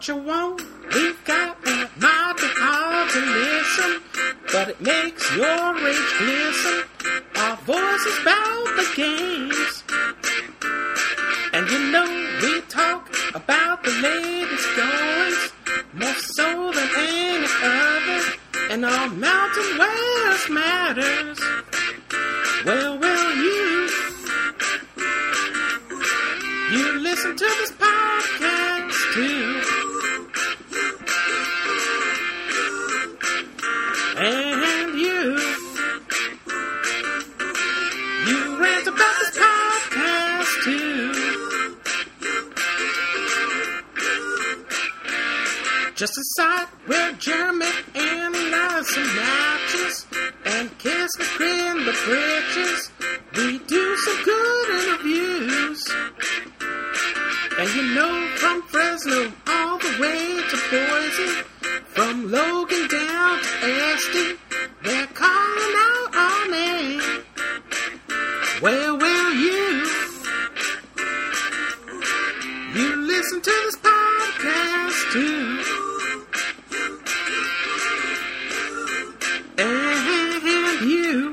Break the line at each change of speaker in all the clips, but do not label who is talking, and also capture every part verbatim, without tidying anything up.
you want. We've got a mountain hall to listen, but it makes your rage glisten. Our voices bout the games, and you know we talk about the latest goings, more so than any other, and all Mountain West matters. Well, well, you, you listen to this podcast too. And you, you rant about this podcast too. Just a site where Jeremy analyzes some matches and kiss the grin the bridges. We do some good interviews. And you know, from Fresno all the way to Boise, from Logan down to Esty, they're calling out our name. Well, well, you, you listen to this podcast too. And you,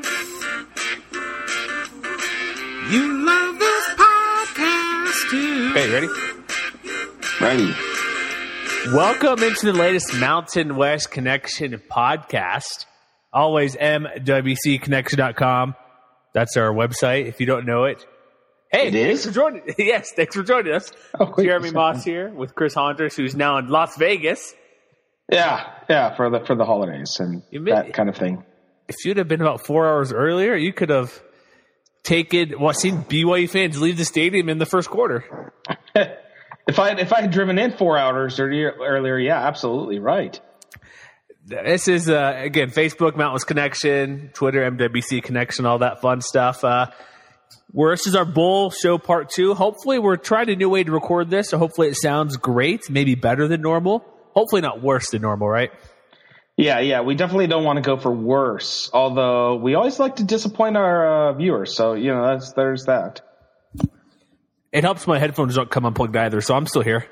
you love this podcast too.
Okay, ready?
Ready.
Welcome into the latest Mountain West Connection podcast. Always M W C connection dot com. That's our website if you don't know it. Hey,
it
thanks
is?
for joining. Yes, thanks for joining us.
Oh, wait,
Jeremy Moss here with Chris Honders, who's now in Las Vegas.
Yeah, yeah, for the for the holidays and
You made-
that kind of thing.
If you'd have been about four hours earlier, you could have taken, well, seen B Y U fans leave the stadium in the first quarter.
If I if I had driven in four hours earlier, earlier, yeah, absolutely right.
This is, uh, again, Facebook, Mountain West Connection, Twitter, M W C Connection, all that fun stuff. Uh, where this is our Bowl Show Part two. Hopefully, we're trying a new way to record this, so hopefully it sounds great, maybe better than normal. Hopefully not worse than normal, right?
Yeah, yeah, we definitely don't want to go for worse. Although we always like to disappoint our uh, viewers, so you know, that's there's that.
It helps my headphones don't come unplugged either, so I'm still here.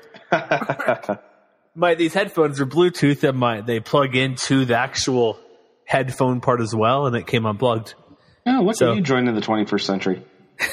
My these headphones are Bluetooth, and my they plug into the actual headphone part as well, and it came unplugged.
Oh, look
So-
at you joining the twenty-first century.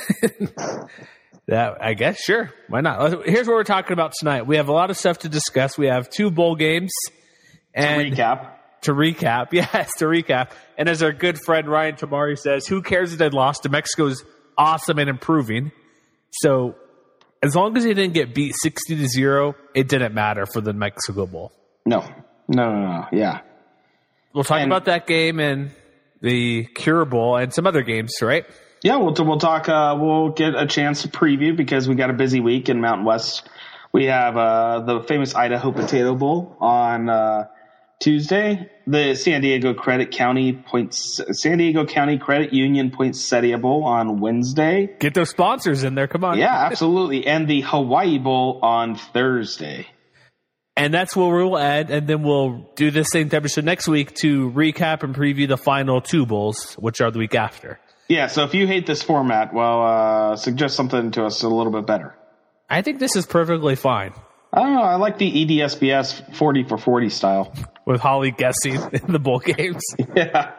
That I guess, sure. Why not? Here's what we're talking about tonight. We have a lot of stuff to discuss. We have two bowl games. And
Recap.
To recap. Yes, to recap. And as our good friend Ryan Tamari says, who cares if they lost? Mexico's awesome and improving. So as long as they didn't get beat sixty to zero, it didn't matter for the Mexico Bowl.
No, no, no, no. Yeah,
We'll talk
And-
about that game and the Cure Bowl and some other games, right?
yeah. We'll we'll talk. Uh, we'll get a chance to preview because we got a busy week in Mountain West. We have uh, the famous Idaho Potato Bowl on uh, Tuesday. The San Diego Credit County Points San Diego County Credit Union Poinsettia Bowl on Wednesday.
Get those sponsors in there. Come on.
Yeah, absolutely. And the Hawaii Bowl on Thursday.
And that's where we'll end, and then we'll do the same episode next week to recap and preview the final two bowls, which are the week after.
Yeah, so if you hate this format, well, uh, suggest something to us a little bit better.
I think this is perfectly fine
I don't know. I like the E D S B S forty for forty style.
with Holly guessing in the bowl games.
Yeah.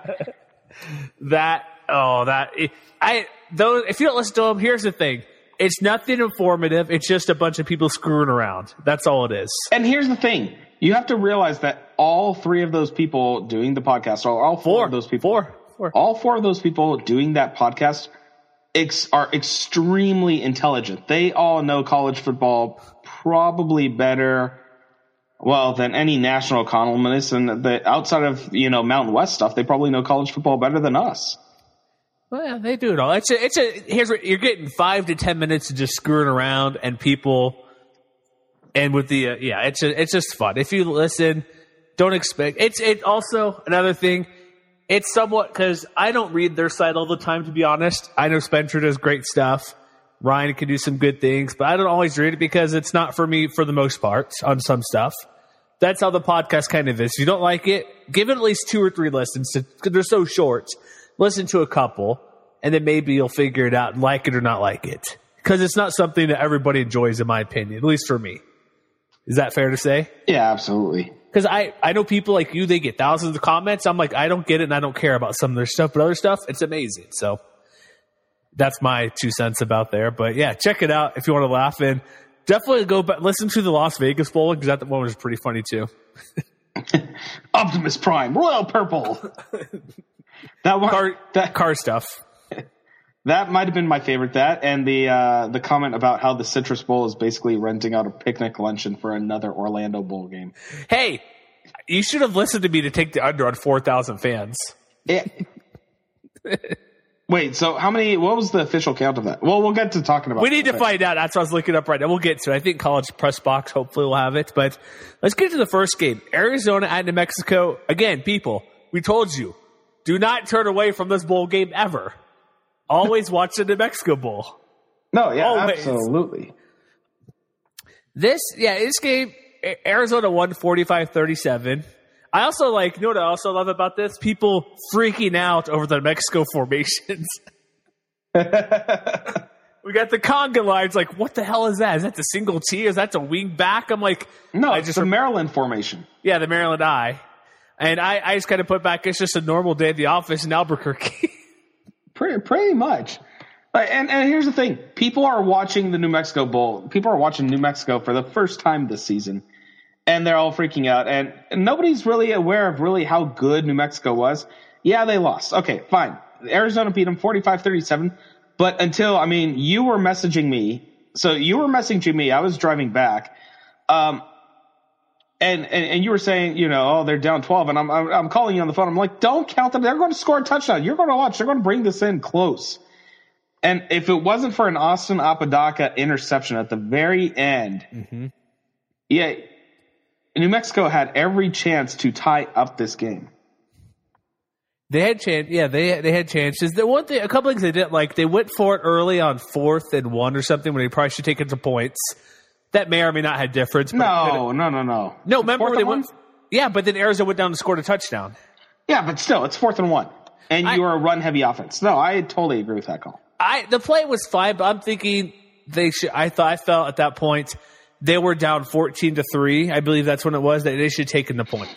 That oh that I though if you don't listen to them, here's the thing: it's nothing informative. It's just a bunch of people screwing around. That's all it is.
And here's the thing. You have to realize that all three of those people doing the podcast, or all four,
Four
of those people,
four, four.
all four of those people doing that podcast ex- are extremely intelligent. They all know college football probably better, well, than any national economist. And the, outside of, you know, Mountain West stuff, they probably know college football better than us.
Well, yeah, they do it all. It's a, it's a. Here's what you're getting: five to ten minutes of just screwing around and people. And with the uh, yeah, it's a, it's just fun. If you listen, don't expect it's it. Also, another thing, it's somewhat because I don't read their site all the time. To be honest, I know Spencer does great stuff. Ryan can do some good things, but I don't always read it because it's not for me for the most part on some stuff. That's how the podcast kind of is. If you don't like it, give it at least two or three listens because they're so short. Listen to a couple, and then maybe you'll figure it out, like it or not like it. Because it's not something that everybody enjoys, in my opinion, at least for me. Is that fair to say?
Yeah, absolutely.
Because I, I know people like you, they get thousands of comments. I'm like, I don't get it and I don't care about some of their stuff, but other stuff, it's amazing. So that's my two cents about there. But yeah, check it out if you want to laugh. And definitely go back, listen to the Las Vegas Bowl because that one was pretty funny too.
Optimus Prime, Royal Purple. That one,
car,
that
car stuff.
That might have been my favorite. That and the uh, the comment about how the Citrus Bowl is basically renting out a picnic luncheon for another Orlando Bowl game.
Hey, you should have listened to me to take the under on four thousand fans.
It, wait, so how many? What was the official count of that? Well, we'll get to talking about.
We need
that.
to find out. That's what I was looking up right now. We'll get to it. I think College Press Box hopefully will have it. But let's get to the first game. Arizona at New Mexico. Again, people, we told you, do not turn away from this bowl game ever. Always watch the New Mexico Bowl.
No, yeah,
Always.
absolutely.
This, yeah, this game, Arizona won forty-five thirty-seven. I also like, you know what I also love about this? People freaking out over the New Mexico formations. We got the conga lines, like, what the hell is that? Is that the single T? Is that the wing back? I'm like,
no,
I
it's
just
the
rem-
Maryland formation.
Yeah, the Maryland I. And I, I just kind of put back, it's just a normal day at the office in Albuquerque.
Pretty, pretty much. And, and here's the thing. People are watching the New Mexico Bowl. People are watching New Mexico for the first time this season. And they're all freaking out. And, and nobody's really aware of really how good New Mexico was. Yeah, they lost. Okay, fine. Arizona beat them forty-five thirty-seven. But until, I mean, you were messaging me. So you were messaging me. I was driving back. Um, and, and, and you were saying, you know, oh, they're down twelve. And I'm, I'm, I'm calling you on the phone. I'm like, don't count them. They're going to score a touchdown. You're going to watch. They're going to bring this in close. And if it wasn't for an Austin Apodaca interception at the very end, mm-hmm. yeah, New Mexico had every chance to tie up this game.
They had chance, yeah. They they had chances. The one thing, a couple things they didn't like. They went for it early on fourth and one or something when they probably should take it to points. That may or may not have difference. But
no, no, no, no.
No, remember
when
they went? Yeah, but then Arizona went down and scored a touchdown.
Yeah, but still, it's fourth and one, and
I,
you are a run-heavy offense. No, I totally agree with that call.
I the play was fine, but I'm thinking they should. I thought I felt at that point they were down fourteen to three. I believe that's when it was that they should have taken the points.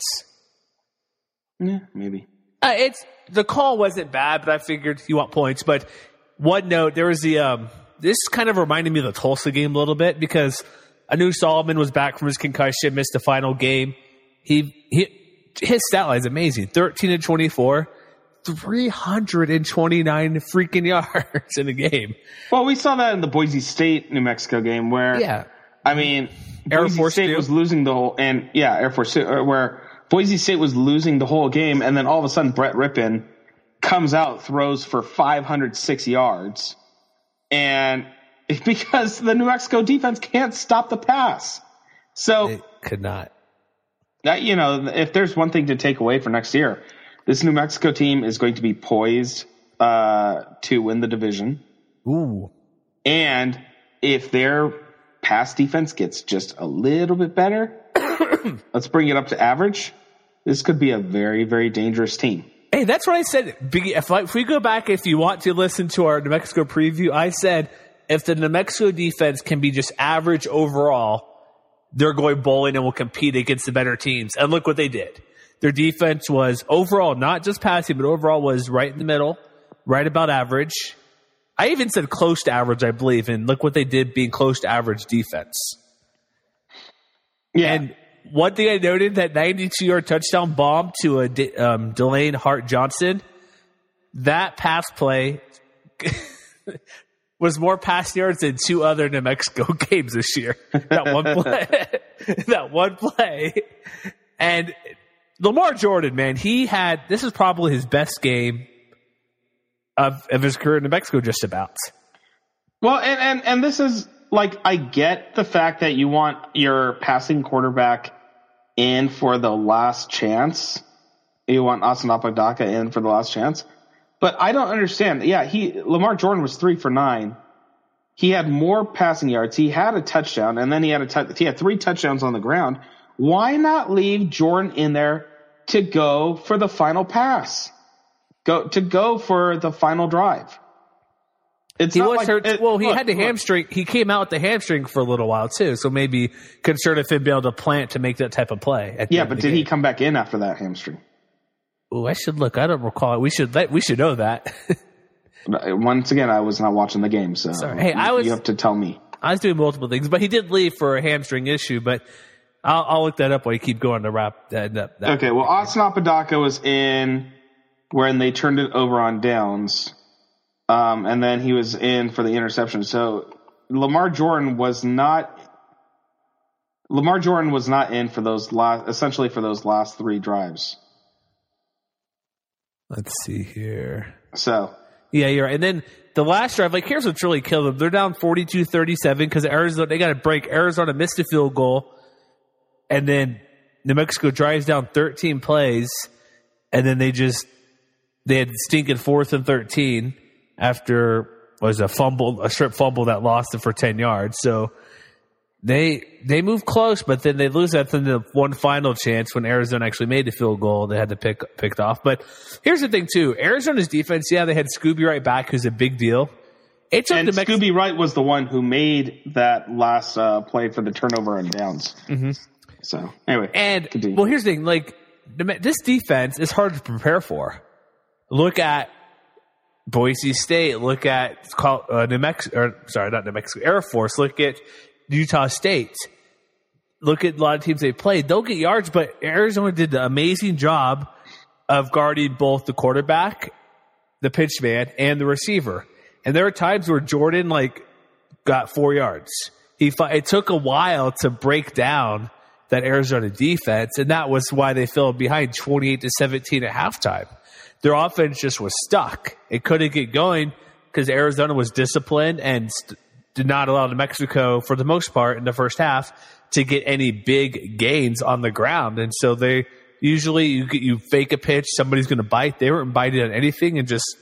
Yeah, maybe.
Uh, it's the call wasn't bad, but I figured you want points. But one note, there was the um, this kind of reminded me of the Tulsa game a little bit because I knew Solomon was back from his concussion, missed the final game. He he his stat line is amazing: thirteen and twenty-four. three hundred twenty-nine freaking yards in a game.
Well, we saw that in the Boise State, New Mexico game where,
yeah,
I mean,
Air
Boise
Force
State
two.
was losing the whole, and yeah, Air Force two, where Boise State was losing the whole game, and then all of a sudden Brett Rippon comes out, throws for five hundred six yards, and because the New Mexico defense can't stop the pass, so
they could not.
That, you know, if there's one thing to take away for next year, this New Mexico team is going to be poised uh, to win the division.
Ooh.
And if their pass defense gets just a little bit better, let's bring it up to average, this could be a very, very dangerous team. Hey,
that's what I said. If, I, if we go back, if you want to listen to our New Mexico preview, I said if the New Mexico defense can be just average overall, they're going bowling and will compete against the better teams. And look what they did. Their defense was overall, not just passing, but overall was right in the middle, right about average. I even said close to average, I believe, and look what they did being close to average defense.
Yeah.
And one thing I noted, that ninety-two-yard touchdown bomb to a um, Delane Hart Johnson, that pass play was more pass yards than two other New Mexico games this year. That one play. that one play. And Lamar Jordan, man, he had, this is probably his best game of, of his career in New Mexico, just about.
Well, and, and, and this is, like, I get the fact that you want your passing quarterback in for the last chance. You want Austin Apodaca in for the last chance. But I don't understand. Yeah, he Lamar Jordan was three for nine. He had more passing yards. He had a touchdown, and then he had a t- he had three touchdowns on the ground. Why not leave Jordan in there to go for the final pass? Go to go for the final drive. It's
he
not
was
like,
hurt.
it,
well, he
look,
had the
look.
hamstring. He came out with the hamstring for a little while too. So maybe concerned if he'd be able to plant to make that type of play. At the
Yeah,
end
but
of the
did he
game.
come back in after that hamstring?
Oh, I should look. I don't recall it. We should let, we should know that.
Once again, I was not watching the game, so
Sorry. Hey, I was-
you have to tell me.
I was doing multiple things, but he did leave for a hamstring issue. But I'll, I'll look that up while you keep going to wrap that, that, that.
Okay, well, Austin Apodaca was in when they turned it over on downs, um, and then he was in for the interception. So Lamar Jordan was not Lamar Jordan was not in for those last, essentially for those last three drives.
Let's see here.
So
Yeah, you're right. And then the last drive, like, here's what's really killed them. They're down forty-two thirty-seven because Arizona, they got to break. Arizona missed a field goal, and then New Mexico drives down thirteen plays, and then they just, they had stinking fourth and thirteen after, was a fumble, a strip fumble that lost them for ten yards. So they, they move close, but then they lose that. Then the one final chance when Arizona actually made the field goal, they had to pick, picked off. But here's the thing too. Arizona's defense, yeah, they had Scooby right back, who's a big deal. It took
and
New Mex-
Scooby Wright was the one who made that last uh, play for the turnover on downs. Mm-hmm. So anyway,
And
continue.
well, here's the thing: like this defense is hard to prepare for. Look at Boise State. Look at uh, New Mexico. Or, sorry, not New Mexico. Air Force. Look at Utah State. Look at a lot of teams they played. They'll get yards, but Arizona did an amazing job of guarding both the quarterback, the pitch man, and the receiver. And there are times where Jordan like got four yards. He it took a while to break down that Arizona defense, and that was why they fell behind twenty-eight to seventeen at halftime. Their offense just was stuck. It couldn't get going because Arizona was disciplined and st- did not allow New Mexico, for the most part, in the first half, to get any big gains on the ground. And so they usually you you fake a pitch, somebody's going to bite. They weren't biting on anything and just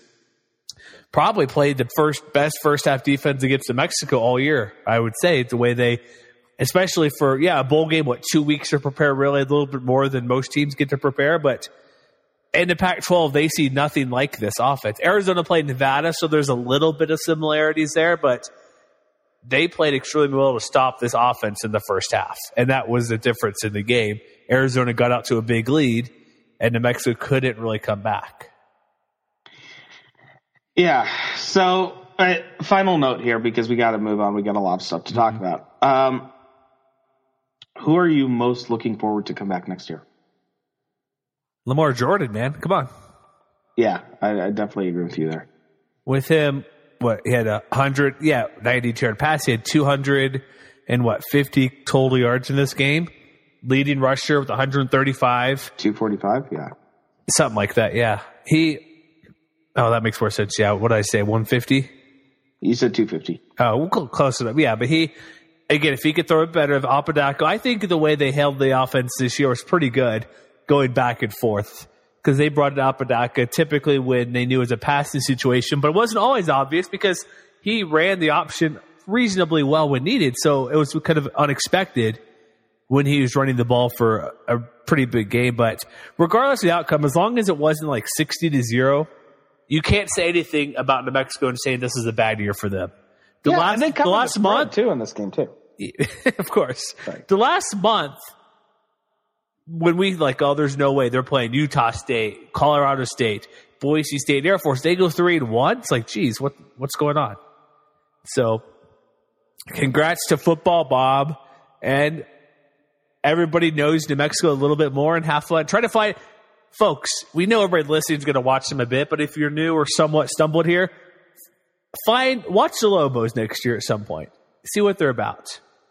probably played the first best first half defense against New Mexico all year. I would say the way they, especially for yeah a bowl game, what two weeks to prepare, really a little bit more than most teams get to prepare, but. In the Pac twelve, they see nothing like this offense. Arizona played Nevada, so there's a little bit of similarities there, but they played extremely well to stop this offense in the first half, and that was the difference in the game. Arizona got out to a big lead, and New Mexico couldn't really come back.
Yeah. So, uh, final note here, because we got to move on. We got a lot of stuff to talk about. Um, who are you most looking forward to come back next year?
Lamar Jordan, man, come on.
Yeah, I, I definitely agree with you there.
With him, what he had a hundred, yeah, ninety-two yard pass. He had two hundred and what fifty total yards in this game. Leading rusher with one hundred thirty-five,
two forty-five, yeah,
something like that. Yeah, he. Oh, that makes more sense. Yeah, what did I say? one fifty.
You said two fifty.
Oh, we'll go close enough. Yeah, but he again, if he could throw it better, if Apodaca, I think the way they held the offense this year was pretty good. Going back and forth because they brought in Apodaca typically when they knew it was a passing situation, but it wasn't always obvious because he ran the option reasonably well when needed. So it was kind of unexpected when he was running the ball for a, a pretty big game. But regardless of the outcome, as long as it wasn't like sixty to zero, you can't say anything about New Mexico and saying this is a bad year for them. The
yeah,
last,
and they
the last
the
month
too in this game too.
of course,
right.
The last month. When we like, oh, there's no way they're playing Utah State, Colorado State, Boise State, Air Force. They go three and one. It's like, geez, what what's going on? So, congrats to Football Bob, and everybody knows New Mexico a little bit more and have fun. Try to find, folks. We know everybody listening is going to watch them a bit, but if you're new or somewhat stumbled here, find watch the Lobos next year at some point. See what they're about.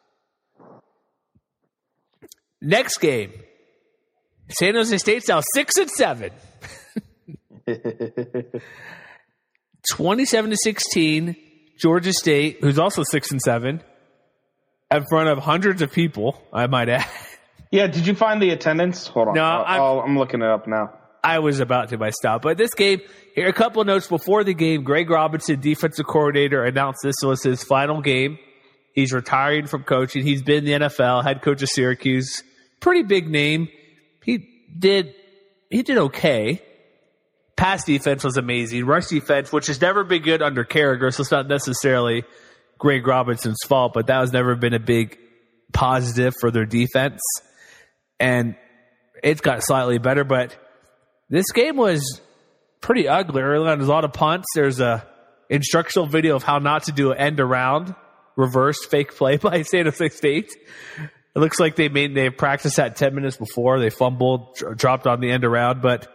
Next game. San Jose State's now six and seven. Twenty-seven to sixteen. Georgia State, who's also six and seven, in front of hundreds of people. I might add.
Yeah, did you find the attendance? Hold on.
No,
I'll, I'll, I'm looking it up now.
I was about to by stop, but this game here. A couple of notes before the game. Greg Robinson, defensive coordinator, announced this was his final game. He's retiring from coaching. He's been in the N F L, head coach of Syracuse. Pretty big name. He did he did okay. pass defense was amazing. Rush defense, which has never been good under Carragher, so it's not necessarily Greg Robinson's fault, but that has never been a big positive for their defense. And it's got slightly better, but this game was pretty ugly early on. There's a lot of punts. There's a instructional video of how not to do an end around reverse fake play by San Jose State. It looks like they made they practiced that ten minutes before. They fumbled, dr- dropped on the end around, but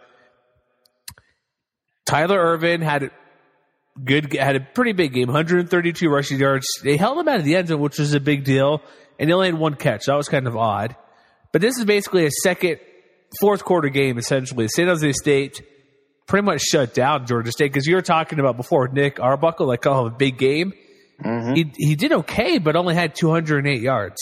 Tyler Ervin had good had a pretty big game, one hundred thirty-two rushing yards. They held him out of the end zone, which was a big deal, and he only had one catch. That was kind of odd. But this is basically a second, fourth quarter game, essentially. San Jose State pretty much shut down Georgia State, because you were talking about before, Nick Arbuckle, like, oh, a big game. Mm-hmm. He he did okay, but only had two hundred eight yards.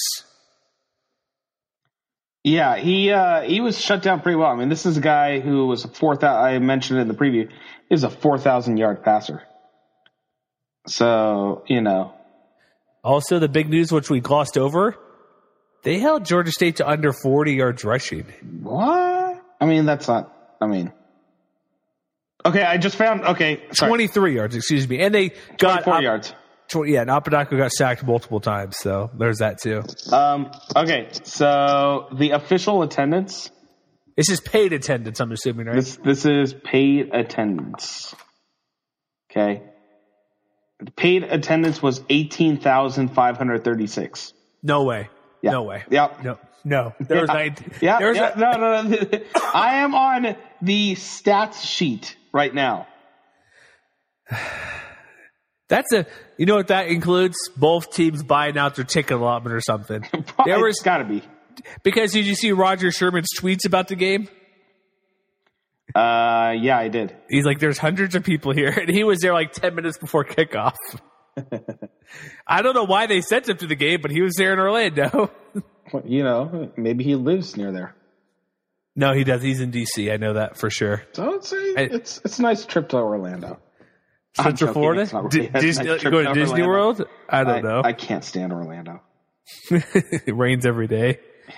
Yeah, he uh, he was shut down pretty well. I mean, this is a guy who was a four thousand. I mentioned it in the preview. He was a four thousand yard passer. So you know.
Also, the big news, which we glossed over, they held Georgia State to under forty yards rushing.
What? I mean, that's not. I mean, okay. I just found. Okay, sorry.
twenty-three yards. Excuse me, and they got
four
up,
yards.
twenty, yeah, and Apodaca got sacked multiple times, so there's that too.
Um, okay, so the official attendance.
This is paid attendance, I'm assuming, right?
This this is paid attendance. Okay. The paid attendance was eighteen thousand five hundred thirty-six.
No way.
Yeah.
No way.
Yep.
No. No. There was
yeah.
nineteen.
Yeah.
There was
yeah.
a,
no, no, no. I am on the stats sheet right now.
That's a, you know what that includes? Both teams buying out their ticket allotment or something.
There was got to be.
Because did you see Roger Sherman's tweets about the game?
Uh, yeah, I did.
He's like, there's hundreds of people here. And he was there like ten minutes before kickoff. I don't know why they sent him to the game, but he was there in Orlando.
Well, you know, maybe he lives near there.
No, he does. He's in D C. I know that for sure.
So it's a, it's, it's a nice trip to Orlando.
Central Florida?
Really
D- Disney, nice go to Disney Orlando. World? I don't
I,
know.
I can't stand Orlando.
It rains every day.
Yeah.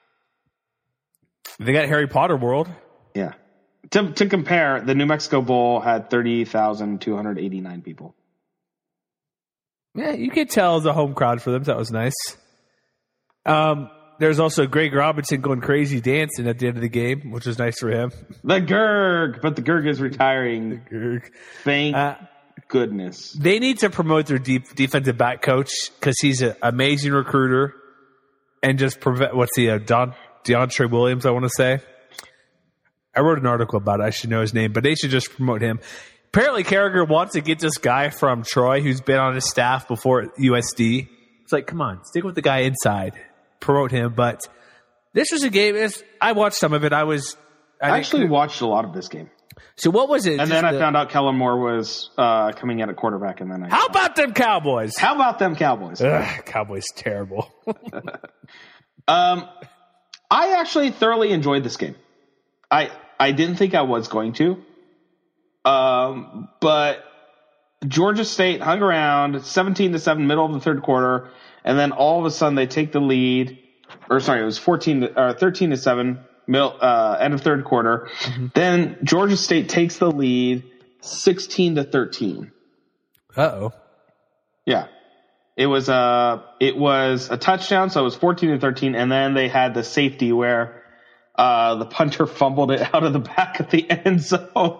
They got Harry Potter World.
Yeah. To, to compare, the New Mexico Bowl had thirty thousand two hundred eighty-nine people.
Yeah, you could tell it was a home crowd for them. So that was nice. Um, there's also Greg Robinson going crazy dancing at the end of the game, which was nice for him.
The Gerg, but the Gerg is retiring.
The Gerg.
Thank uh, goodness.
They need to promote their deep defensive back coach, because he's an amazing recruiter, and just prevent, what's he, uh, Don, DeAndre Williams, I want to say. I wrote an article about it. I should know his name, but they should just promote him. Apparently, Carragher wants to get this guy from Troy who's been on his staff before at U S D. It's like, come on, stick with the guy inside. Promote him. But this was a game. I watched some of it. I was. I,
I actually watched a lot of this game.
So what was it?
And then I the, found out Kellen Moore was uh, coming in at quarterback. And then I.
How about them Cowboys?
How about them Cowboys?
Ugh, Cowboys terrible.
um, I actually thoroughly enjoyed this game. I I didn't think I was going to. Um, but Georgia State hung around seventeen to seven, middle of the third quarter, and then all of a sudden they take the lead. Or sorry, it was fourteen to, or thirteen to seven, middle, uh, end of third quarter. Mm-hmm. Then Georgia State takes the lead, sixteen to thirteen.
Uh oh.
Yeah, it was a it was a touchdown, so it was fourteen to thirteen, and then they had the safety where uh, the punter fumbled it out of the back of the end zone.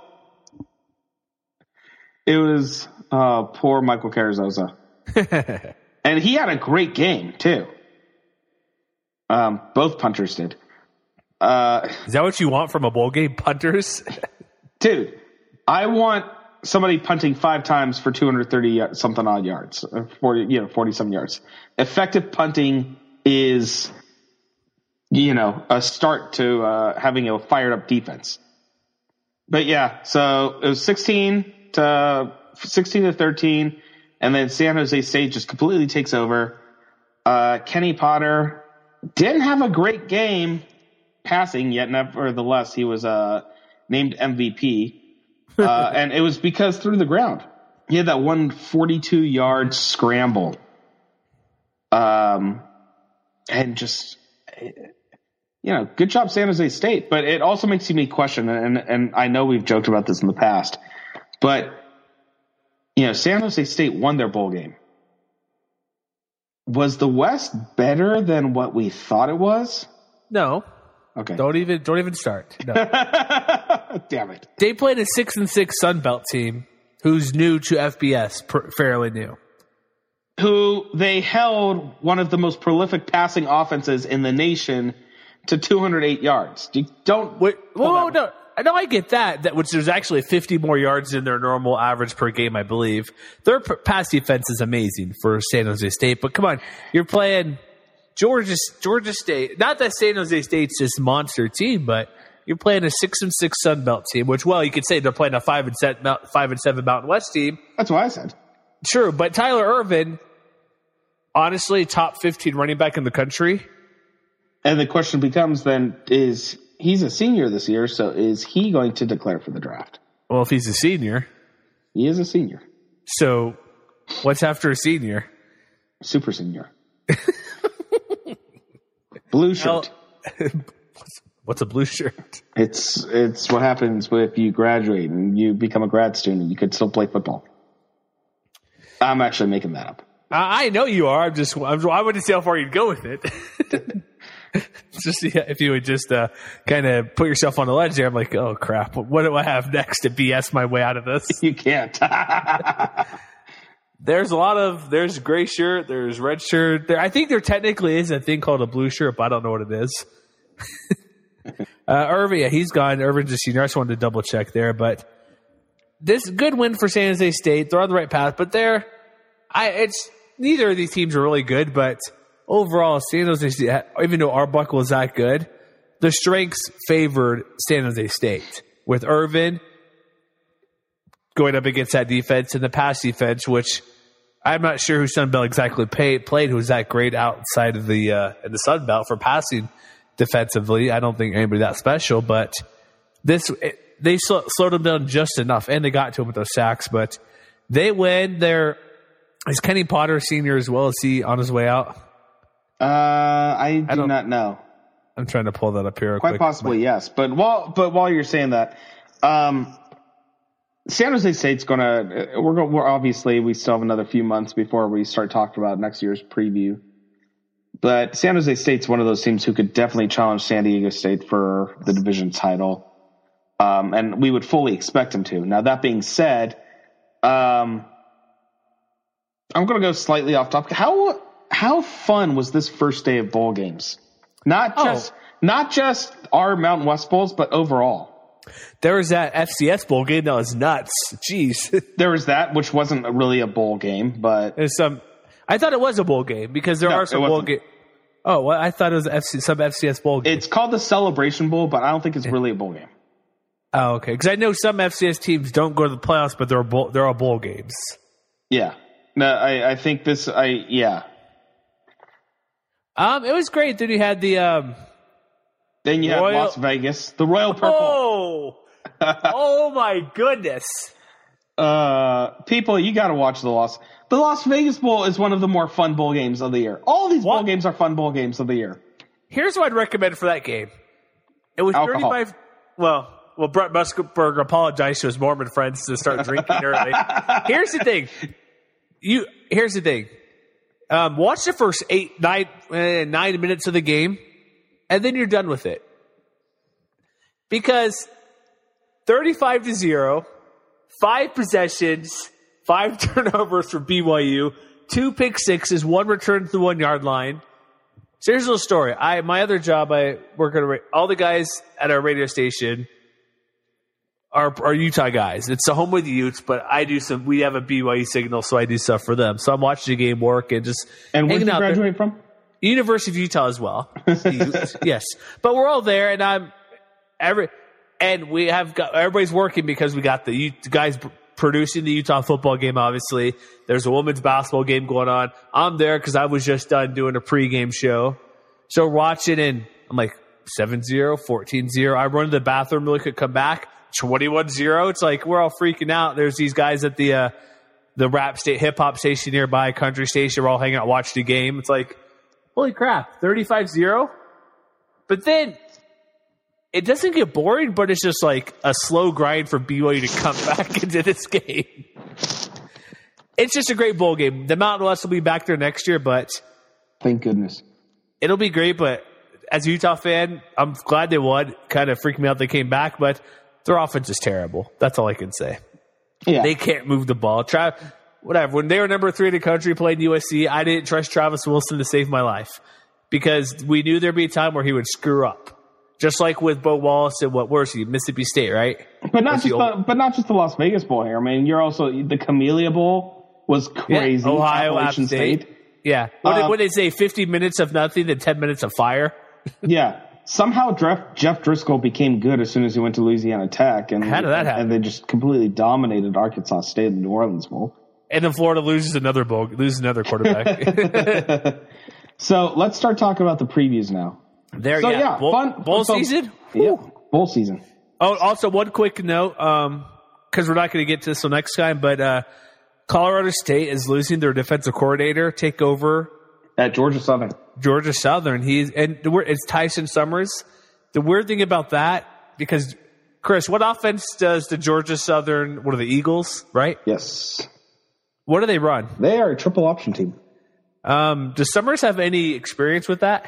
It was uh, poor Michael Carrizosa. And he had a great game, too. Um, both punters did. Uh,
Is that what you want from a bowl game, punters?
Dude, I want somebody punting five times for two hundred thirty something odd yards, forty, you know, forty some yards. Effective punting is, you know, a start to uh, having a fired up defense. But yeah, so it was sixteen to sixteen to thirteen, and then San Jose State just completely takes over. Uh, Kenny Potter didn't have a great game passing, yet nevertheless he was uh, named M V P, uh, and it was because through the ground he had that one forty-two yard scramble, um, and just you know, good job San Jose State. But it also makes me question, and and I know we've joked about this in the past, but you know, San Jose State won their bowl game. Was the West better than what we thought it was?
No.
Okay.
Don't even don't even start. No.
Damn it.
They played a six and six Sun Belt team who's new to F B S, pr- fairly new.
Who they held one of the most prolific passing offenses in the nation to two hundred eight yards. You don't.
Wait, whoa, no, no, I get that. That which there's actually fifty more yards than their normal average per game, I believe. Their p- pass defense is amazing for San Jose State, but come on, you're playing Georgia, Georgia State. Not that San Jose State's this monster team, but you're playing a six and six Sun Belt team. Which, well, you could say they're playing a five and seven, five and seven Mountain West team.
That's what I said.
Sure, but Tyler Ervin, honestly, top fifteen running back in the country.
And the question becomes then, is he's a senior this year, so is he going to declare for the draft?
Well, if he's a senior.
He is a senior.
So what's after a senior?
Super senior. Blue shirt.
Well, what's a blue shirt?
It's it's what happens if you graduate and you become a grad student. You could still play football. I'm actually making that up.
I know you are. I'm just. I'm, I wanted to see how far you'd go with it. Just yeah, if you would just uh, kind of put yourself on the ledge there. I'm like, oh crap! What do I have next to B S my way out of this?
You can't.
There's a lot of. There's gray shirt. There's red shirt. There, I think there technically is a thing called a blue shirt, but I don't know what it is. uh, Irvin, yeah, he's gone. Irvin's a senior. I just wanted to double check there, but this good win for San Jose State. They're on the right path, but they're. I it's neither of these teams are really good, but overall, San Jose State, even though Arbuckle is that good, the strengths favored San Jose State with Irvin going up against that defense and the pass defense, which I'm not sure who Sun Belt exactly pay, played who was that great outside of the uh, in the Sun Belt for passing defensively. I don't think anybody that special, but this it, they sl- slowed them down just enough, and they got to him with those sacks. But they win. They're is Kenny Potter senior as well? Is he on his way out?
Uh, I do
I
not know.
I'm trying to pull that up here. Real
Quite
quick.
possibly, yes. But while but while you're saying that, um, San Jose State's gonna we're going we're obviously we still have another few months before we start talking about next year's preview. But San Jose State's one of those teams who could definitely challenge San Diego State for the division title, um, and we would fully expect them to. Now that being said, um, I'm going to go slightly off topic. How how fun was this first day of bowl games? Not just oh. not just our Mountain West bowls, but overall.
There was that F C S bowl game that was nuts. Jeez,
there was that, which wasn't really a bowl game, but
there's some. I thought it was a bowl game because there
no,
are some bowl games. Oh, well, I thought it was F C, some F C S bowl game.
It's called the Celebration Bowl, but I don't think it's really a bowl game.
Oh, okay. Because I know some F C S teams don't go to the playoffs, but they're bowl, they're all bowl games.
Yeah. No, I, I think this. I yeah.
Um, it was great. Then you had the um.
Then you
Royal...
had Las Vegas, the Royal Purple.
Oh, oh my goodness!
Uh, people, you got to watch the Las. The Las Vegas Bowl is one of the more fun bowl games of the year. All these what? bowl games are fun bowl games of the year.
Here's what I'd recommend for that game. It was
Alcohol.
thirty-five. Well, well, Brett Musburger apologized to his Mormon friends to start drinking early. Here's the thing. You here's the thing. Um, watch the first eight, nine, uh, nine minutes of the game, and then you're done with it. Because thirty-five to zero, five possessions, five turnovers for B Y U, two pick sixes, one return to the one yard line. So here's a little story. I my other job, I work at a, all the guys at our radio station are, are Utah guys. It's the home with the Utes, but I do some. We have a B Y U signal, so I do stuff for them. So I'm watching the game work and just
and where did you graduate
there.
from?
University of Utah as well. Yes, but we're all there, and I'm every and we have got everybody's working because we got the, the guys producing the Utah football game. Obviously, there's a women's basketball game going on. I'm there because I was just done doing a pregame show, so watching, and I'm like seven zero, fourteen zero. I run to the bathroom really quick, come back. twenty-one zero. It's like we're all freaking out. There's these guys at the uh, the rap state hip hop station nearby, country station. We're all hanging out, watching the game. It's like, holy crap, thirty-five zero. But then it doesn't get boring, but it's just like a slow grind for B Y U to come back into this game. It's just a great bowl game. The Mountain West will be back there next year, but
thank goodness.
It'll be great, but as a Utah fan, I'm glad they won. Kind of freaked me out they came back, but their offense is terrible. That's all I can say.
Yeah.
They can't move the ball. Tra- whatever. When they were number three in the country playing U S C, I didn't trust Travis Wilson to save my life because we knew there'd be a time where he would screw up. Just like with Bo Wallace and what was he? Mississippi State, right?
But not just the, but not just the Las Vegas Bowl here. I mean, you're also the Camellia Bowl was crazy.
Yeah. Ohio, App State.
State.
Yeah. What did,
Uh,
what did they say? fifty minutes of nothing and ten minutes of fire?
Yeah. Somehow Jeff, Jeff Driscoll became good as soon as he went to Louisiana Tech. And,
How did that happen?
And they just completely dominated Arkansas State in the New Orleans Bowl.
And then Florida loses another bowl, loses another quarterback.
So let's start talking about the previews now.
There,
So,
yeah.
yeah,
bowl,
fun-
bowl
so-
season?
Yeah, bowl season.
Oh, also one quick note, um, because we're not going to get to this till next time, but uh, Colorado State is losing their defensive coordinator, take over
At Georgia Southern.
Georgia Southern. He's and the, weir- it's Tyson Summers. The weird thing about that, because Chris, what offense does the Georgia Southern? What are the Eagles? Right?
Yes.
What do they run?
They are a triple option team.
Um, does Summers have any experience with that?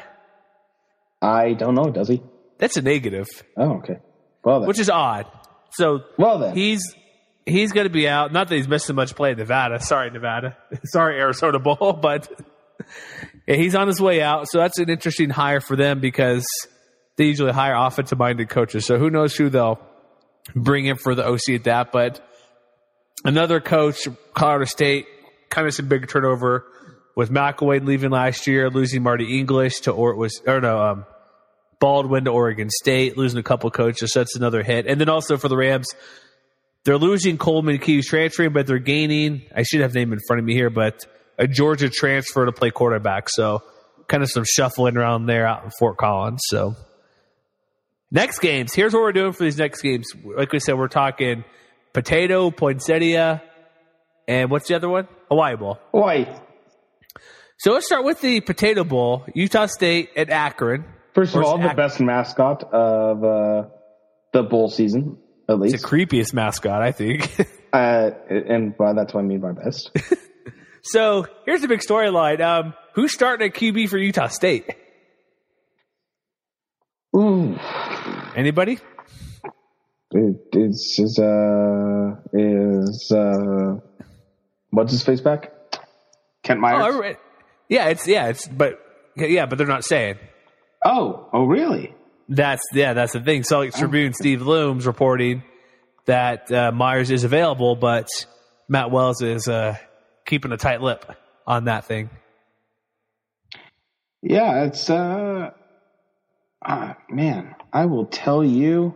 I don't know, does he?
That's a negative,
Oh, okay. Well, then.
which is odd. So
Well, then.
he's he's going to be out. Not that he's missing much play in Nevada. Sorry, Nevada. Sorry, Arizona Bowl, but yeah, he's on his way out. So that's an interesting hire for them because they usually hire offensive-minded coaches. So who knows who they'll bring in for the O C at that. But another coach, Colorado State, kind of some big turnover with McElwain leaving last year, losing Marty English to or was or no um, Baldwin to Oregon State, losing a couple coaches. So that's another hit. And then also for the Rams, they're losing Coleman Keys transferring, but they're gaining. I should have name in front of me here, but a Georgia transfer to play quarterback. So kind of some shuffling around there out in Fort Collins. So next games. Here's what we're doing for these next games. Like we said, we're talking Potato, Poinsettia, and what's the other one? Hawaii Bowl.
Hawaii.
So let's start with the Potato Bowl. Utah State at Akron.
First of
Or
all, the
Ak-
best mascot of uh, the bowl season, at least.
It's the creepiest mascot, I think.
Uh, and by that's what I mean by best.
So here's the big storyline. Um, who's starting at Q B for Utah State?
Ooh.
Anybody?
It, it's is uh is uh what's his face back? Kent Myers.
Oh, I re- yeah, it's yeah, it's but yeah, but they're not saying.
Oh, oh, really?
That's yeah, that's the thing. Salt Lake Tribune, Steve Looms reporting that uh, Myers is available, but Matt Wells is uh, keeping a tight lip on that thing.
Yeah, it's uh, uh man, I will tell you.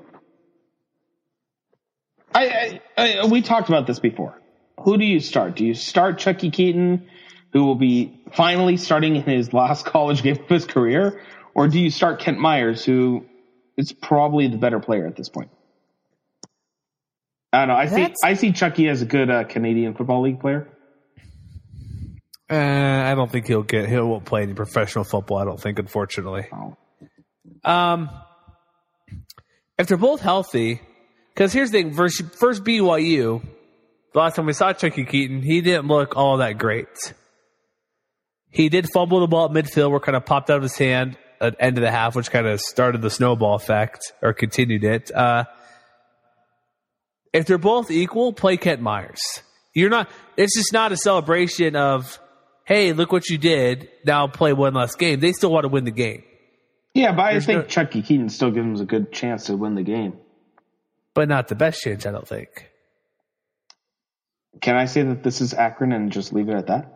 I, I, I we talked about this before. Who do you start? Do you start Chucky Keaton, who will be finally starting in his last college game of his career, or do you start Kent Myers, who is probably the better player at this point? I don't know. I see.
That's-
I see Chucky as a good uh, Canadian Football League player.
Uh, I don't think he'll get. He won't play any professional football. I don't think, unfortunately.
Oh.
Um, if they're both healthy, because here's the thing: first, first B Y U. The last time we saw Chucky Keaton, he didn't look all that great. He did fumble the ball at midfield, where it kind of popped out of his hand at the end of the half, which kind of started the snowball effect or continued it. Uh, if they're both equal, play Kent Myers. You're not. It's just not a celebration of, hey, look what you did. Now play one less game. They still want to win the game,
Yeah, but I
There's
think
no-
Chucky Keaton still gives him a good chance to win the game.
but not the best chance. I don't think.
Can I say that this is Akron and just leave it at that?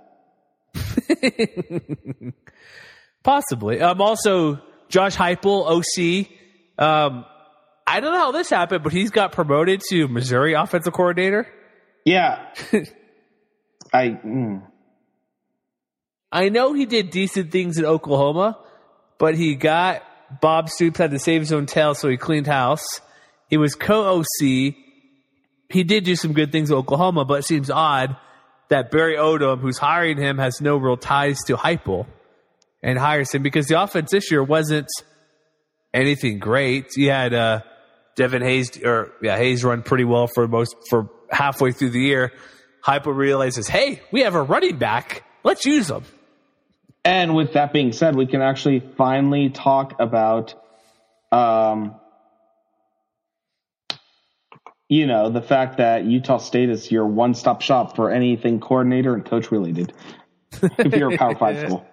Possibly. Um, also, Josh Heupel, O C. Um, I don't know how this happened, but he's got promoted to Missouri offensive coordinator.
Yeah. I. Mm.
I know he did decent things in Oklahoma, but he got Bob Stoops had to save his own tail, so he cleaned house. He was co-O C. He did do some good things in Oklahoma, but it seems odd that Barry Odom, who's hiring him, has no real ties to Heupel and hires him because the offense this year wasn't anything great. You had uh, Devin Hayes, or yeah, Hayes run pretty well for most for halfway through the year. Heupel realizes, hey, we have a running back. Let's use him.
And with that being said, we can actually finally talk about, um, you know, the fact that Utah State is your one-stop shop for anything coordinator and coach related. If you're a Power Five school.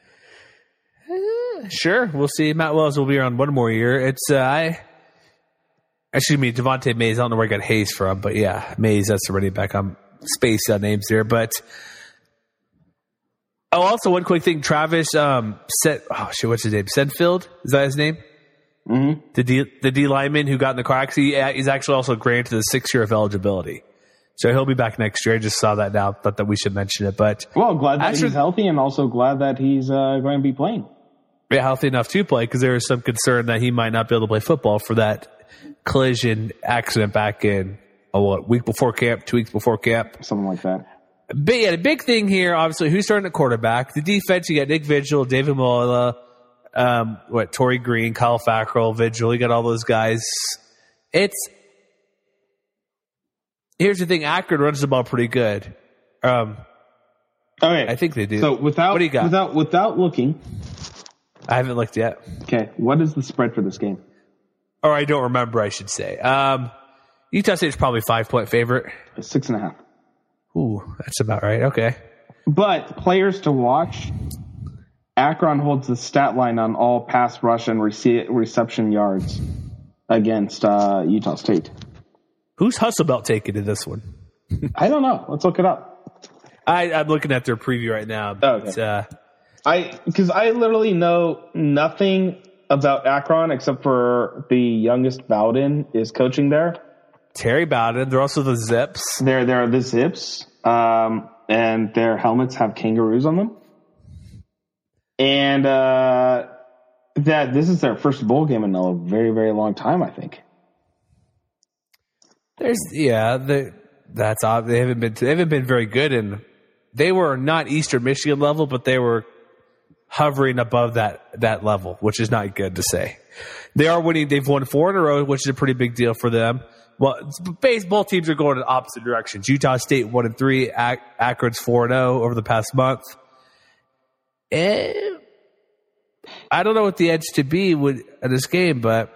Sure, we'll see. Matt Wells will be around one more year. It's uh, I. Excuse me, Devontae Mays. I don't know where I got Hayes from, but yeah, Mays. That's the running back. I'm spaced out names there, but oh, also one quick thing. Travis um said, oh shit, what's his name? Sedfield, is that his name?
Mm-hmm.
The D the D lineman who got in the car accident. He's actually also granted the six year of eligibility, so he'll be back next year. I just saw that now. Thought that we should mention it, but
well, glad that
actually,
he's healthy, and also glad that he's uh, going to be playing.
Yeah, healthy enough to play, because there is some concern that he might not be able to play football for that collision accident back in a what, week before camp, two weeks before camp,
something like that.
But yeah, the big thing here, obviously, who's starting at quarterback? The defense, you got Nick Vigil, David Mola, um, what, Torrey Green, Kyle Fackrell, Vigil. You got all those guys. It's here's the thing: Akron runs the ball pretty good. Um,
okay,
I think they do.
So without
what do you got?
without without looking,
I haven't looked yet.
Okay, what is the spread for this game?
Or I don't remember, I should say. Um, Utah State's probably five point favorite.
Six and a half.
Ooh, that's about right. Okay.
But players to watch, Akron holds the stat line on all pass rush and rece- reception yards against uh, Utah State.
Who's Hustlebelt taking to this one?
I don't know. Let's look it up.
I, I'm looking at their preview right now. But,
okay.
uh,
I because I literally know nothing about Akron except for the youngest Bowden is coaching there.
Terry Bowden. They're also the Zips.
They're they're the Zips, um, and their helmets have kangaroos on them. And uh, that this is their first bowl game in a very very long time, I think.
There's yeah, they, that's odd. They haven't been they haven't been very good, and they were not Eastern Michigan level, but they were hovering above that that level, which is not good to say. They are winning. They've won four in a row, which is a pretty big deal for them. Well, baseball teams are going in opposite directions. Utah State one and three, Ak- Akron's four and zero over the past month. And I don't know what the edge to be would in this game, but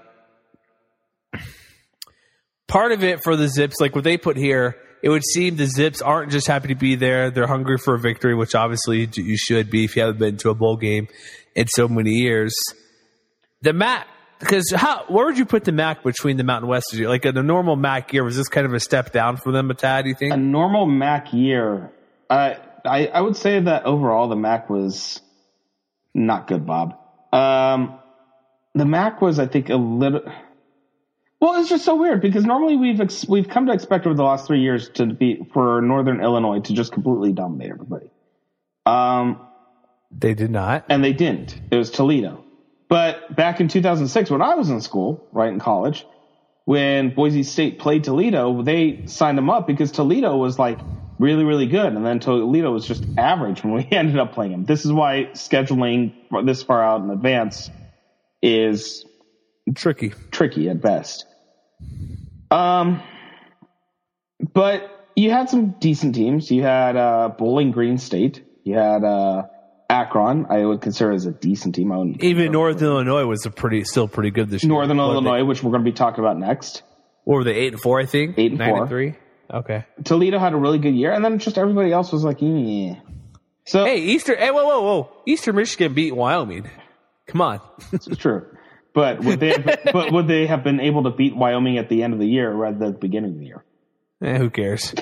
part of it for the Zips, like what they put here, it would seem the Zips aren't just happy to be there. They're hungry for a victory, which obviously you should be if you haven't been to a bowl game in so many years. The M A C, because how, where would you put the M A C between the Mountain West? Like in a normal M A C year, was this kind of a step down for them, a tad, do you think?
A normal M A C year, uh, I, I would say that overall the M A C was not good, Bob. Um, the M A C was, I think, a little... Well, it's just so weird because normally we've ex- we've come to expect over the last three years to be for Northern Illinois to just completely dominate everybody. Um,
they did not,
and they didn't. It was Toledo. But back in two thousand six, when I was in school, right in college, when Boise State played Toledo, they signed them up because Toledo was like really, really good, and then Toledo was just average when we ended up playing them. This is why scheduling this far out in advance is
tricky,
tricky at best. Um, but you had some decent teams. You had uh, Bowling Green State. You had uh, Akron. I would consider as a decent team. I wouldn't
Even Northern Illinois was a pretty, still pretty good this year.
Northern Illinois, which we're going to be talking about next.
What were they, eight and four? I think
eight and
nine
four,
and three. Okay.
Toledo had a really good year, and then just everybody else was like, yeah. So
hey, Eastern. Hey, whoa, whoa, whoa! Eastern Michigan beat Wyoming. Come on.
It's true. But would they have been, but would they have been able to beat Wyoming at the end of the year rather than the beginning of the year?
Eh, who cares?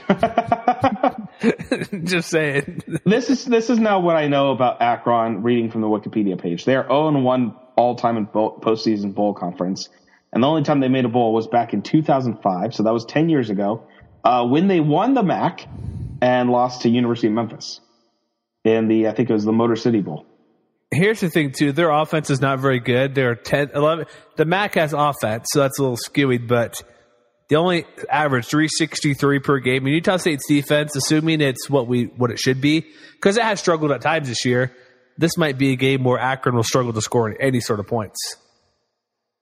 Just saying.
This is this is now what I know about Akron reading from the Wikipedia page. They are oh and one all-time in bowl, postseason bowl conference. And the only time they made a bowl was back in two thousand five, so that was ten years ago, uh, when they won the M A C and lost to University of Memphis in the, I think it was the Motor City Bowl.
Here's the thing, too. Their offense is not very good. They're ten, eleven. The M A C has offense, so that's a little skewed, but they only average three sixty-three per game. And Utah State's defense, assuming it's what we what it should be, because it has struggled at times this year, this might be a game where Akron will struggle to score any sort of points.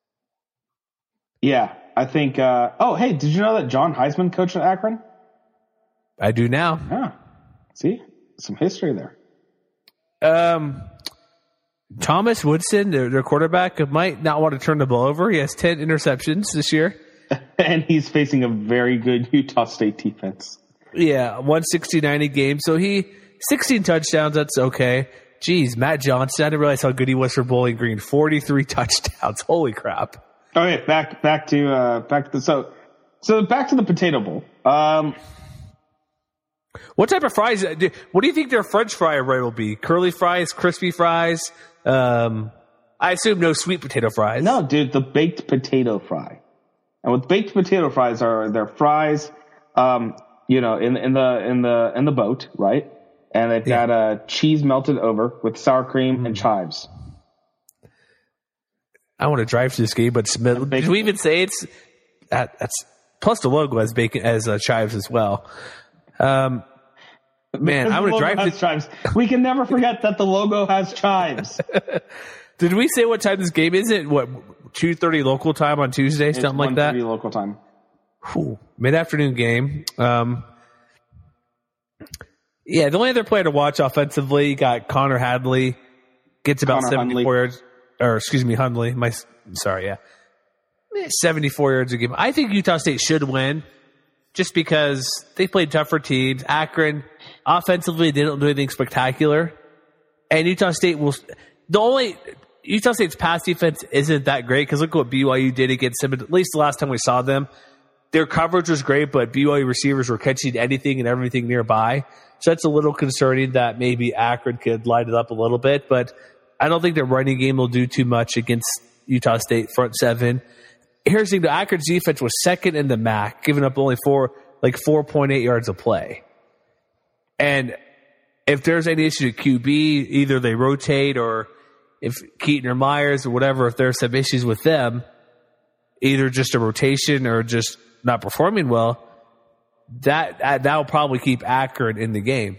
Yeah, I think. Uh, oh, hey, did you know that John Heisman coached at Akron?
I do now.
Yeah. See, some history there.
Um, Thomas Woodson, their, their quarterback, might not want to turn the ball over. He has ten interceptions this year.
And he's facing a very good Utah State defense.
Yeah, one sixty-nine a game. So he, sixteen touchdowns, that's okay. Jeez, Matt Johnson, I didn't realize how good he was for Bowling Green. forty-three touchdowns. Holy crap.
Okay, back back to uh, back to the so so back to the Potato Bowl. Um,
what type of fries? do- What do you think their French fry array will be? Curly fries, crispy fries? Um, I assume no sweet potato fries.
no, dude, the baked potato fry. And what baked potato fries are, they're fries, um, you know, in in the in the in the boat, right? And they've
Yeah.
got uh, cheese melted over with sour cream and chives.
I want to drive to this game, but did we even say it's that, that's plus the logo as bacon as uh, chives as well. Um, man, I want to drive
has
to.
chives. We can never forget that the logo has chives.
Did we say what time this game is? It what two thirty local time on Tuesday, something like that.
Local time.
Mid afternoon game. Um, yeah, the only other player to watch offensively, you got Connor Hadley, gets about
Connor
seventy four yards, or excuse me, Hundley. My sorry, yeah, seventy four yards a game. I think Utah State should win, just because they played tougher teams. Akron offensively, they don't do anything spectacular, and Utah State will. The only Utah State's pass defense isn't that great because look what B Y U did against them. At least the last time we saw them, their coverage was great, but B Y U receivers were catching anything and everything nearby. So that's a little concerning that maybe Akron could light it up a little bit, but I don't think their running game will do too much against Utah State front seven. Here's the thing: the Akron's defense was second in the M A C, giving up only four, like four point eight yards a play. And if there's any issue at Q B, either they rotate or if Keaton or Myers or whatever, if there's some issues with them, either just a rotation or just not performing well, that that will probably keep Akron in the game.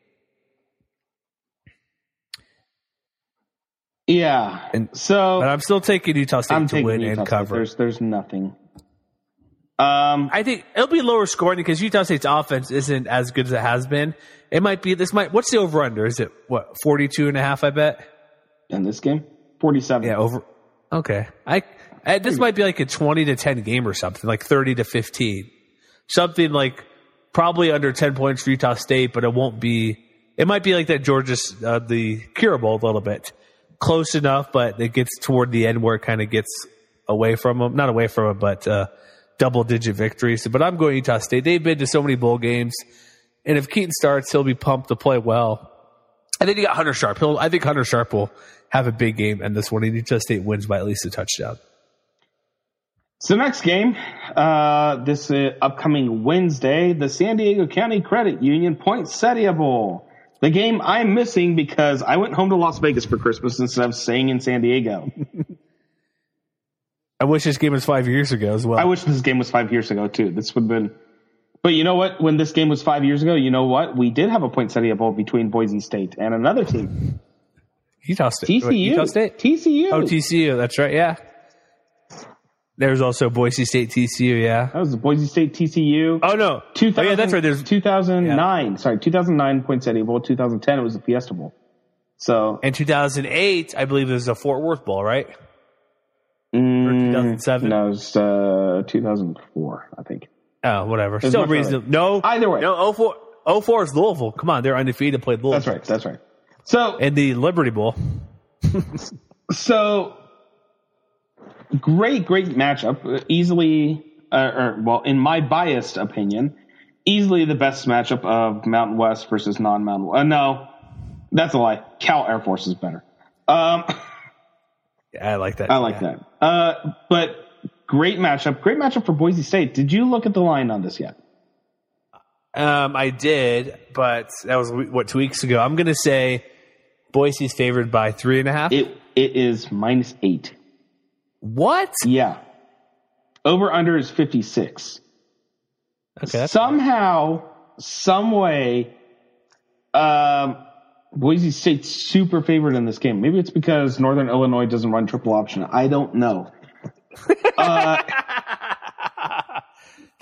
Yeah.
And
so,
but I'm still taking Utah State
I'm
to
taking
win
Utah
and
State.
cover.
There's there's nothing. Um,
I think it'll be lower scoring because Utah State's offense isn't as good as it has been. It might be this might. What's the over under? Is it what forty-two and a half? I bet.
in this game, forty-seven.
Yeah, over. Okay, I, I this might be like a twenty to ten game or something, like thirty to fifteen, something like probably under ten points for Utah State, but it won't be. It might be like that Georgia, uh, the Cure Bowl a little bit, close enough, but it gets toward the end where it kind of gets away from them, not away from them, but uh, double digit victories. But I'm going Utah State. They've been to so many bowl games, and if Keaton starts, he'll be pumped to play well. And then you got Hunter Sharp. He'll, I think Hunter Sharp will have a big game in this one. And Utah State wins by at least a touchdown.
So next game, uh, this uh, upcoming Wednesday, the San Diego County Credit Union Poinsettia Bowl. The game I'm missing because I went home to Las Vegas for Christmas instead of staying in San Diego.
I wish this game was five years ago as well.
I wish this game was five years ago too. This would have been. But you know what? When this game was five years ago, you know what? We did have a Poinsettia Bowl between Boise State and another team.
Utah State.
T C U.
Wait, Utah State?
T C U.
Oh, T C U. That's right. Yeah. There's also Boise State, T C U. Yeah.
That was the Boise State T C U.
Oh no.
two thousand,
oh yeah, that's right. There's
two thousand nine. Yeah. Sorry, two thousand nine Poinsettia Bowl. two thousand ten it was the Fiesta Bowl. So.
And two thousand eight, I believe, there's a Fort Worth Bowl, right?
Mm,
or two thousand seven.
No, it was uh, two thousand four, I think.
Oh, whatever. Still reasonable. No.
Either way.
No. oh four, oh four is Louisville. Come on, they're undefeated. Played Louisville.
That's right. That's right. So.
And the Liberty Bowl.
So. Great, great matchup. Easily, uh, or well, in my biased opinion, easily the best matchup of Mountain West versus non-Mountain West. Uh, no, that's a lie. Cal Air Force is better. Um,
yeah, I like that.
I like
yeah.
that. Uh, but great matchup. Great matchup for Boise State. Did you look at the line on this yet?
Um, I did, but that was what two weeks ago. I'm going to say Boise's favored by three and a half.
It it is minus eight.
What?
Yeah. Over under is fifty-six.
Okay.
Somehow, some way, um, Boise State's super favored in this game. Maybe it's because Northern Illinois doesn't run triple option. I don't know. uh,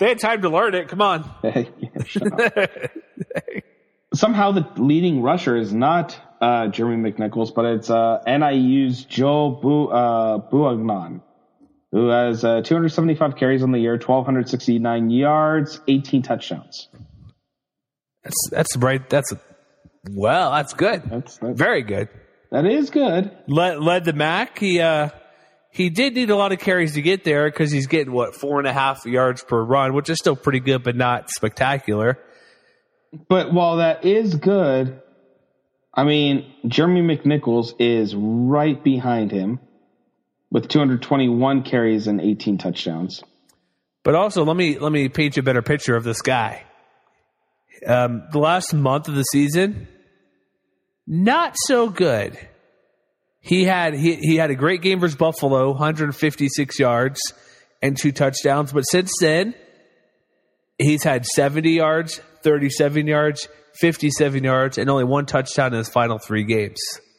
They had time to learn it. Come on.
Yeah, shut up. Somehow the leading rusher is not uh, Jeremy McNichols, but it's uh, N I U's Joe Bu- uh, Buagnon, who has uh, two hundred seventy-five carries on the year, one thousand two hundred sixty-nine yards, eighteen touchdowns.
That's that's right. That's well. That's good.
That's, that's
very good.
That is good.
Led led the M A C. He uh, he did need a lot of carries to get there because he's getting what four and a half yards per run, which is still pretty good, but not spectacular.
But while that is good, I mean, Jeremy McNichols is right behind him with two hundred twenty-one carries and eighteen touchdowns.
But also, let me let me paint you a better picture of this guy. Um, the last month of the season, not so good. He had he he had a great game versus Buffalo, one hundred fifty-six yards and two touchdowns. But since then, he's had seventy yards, thirty-seven yards, fifty-seven yards, and only one touchdown in his final three games.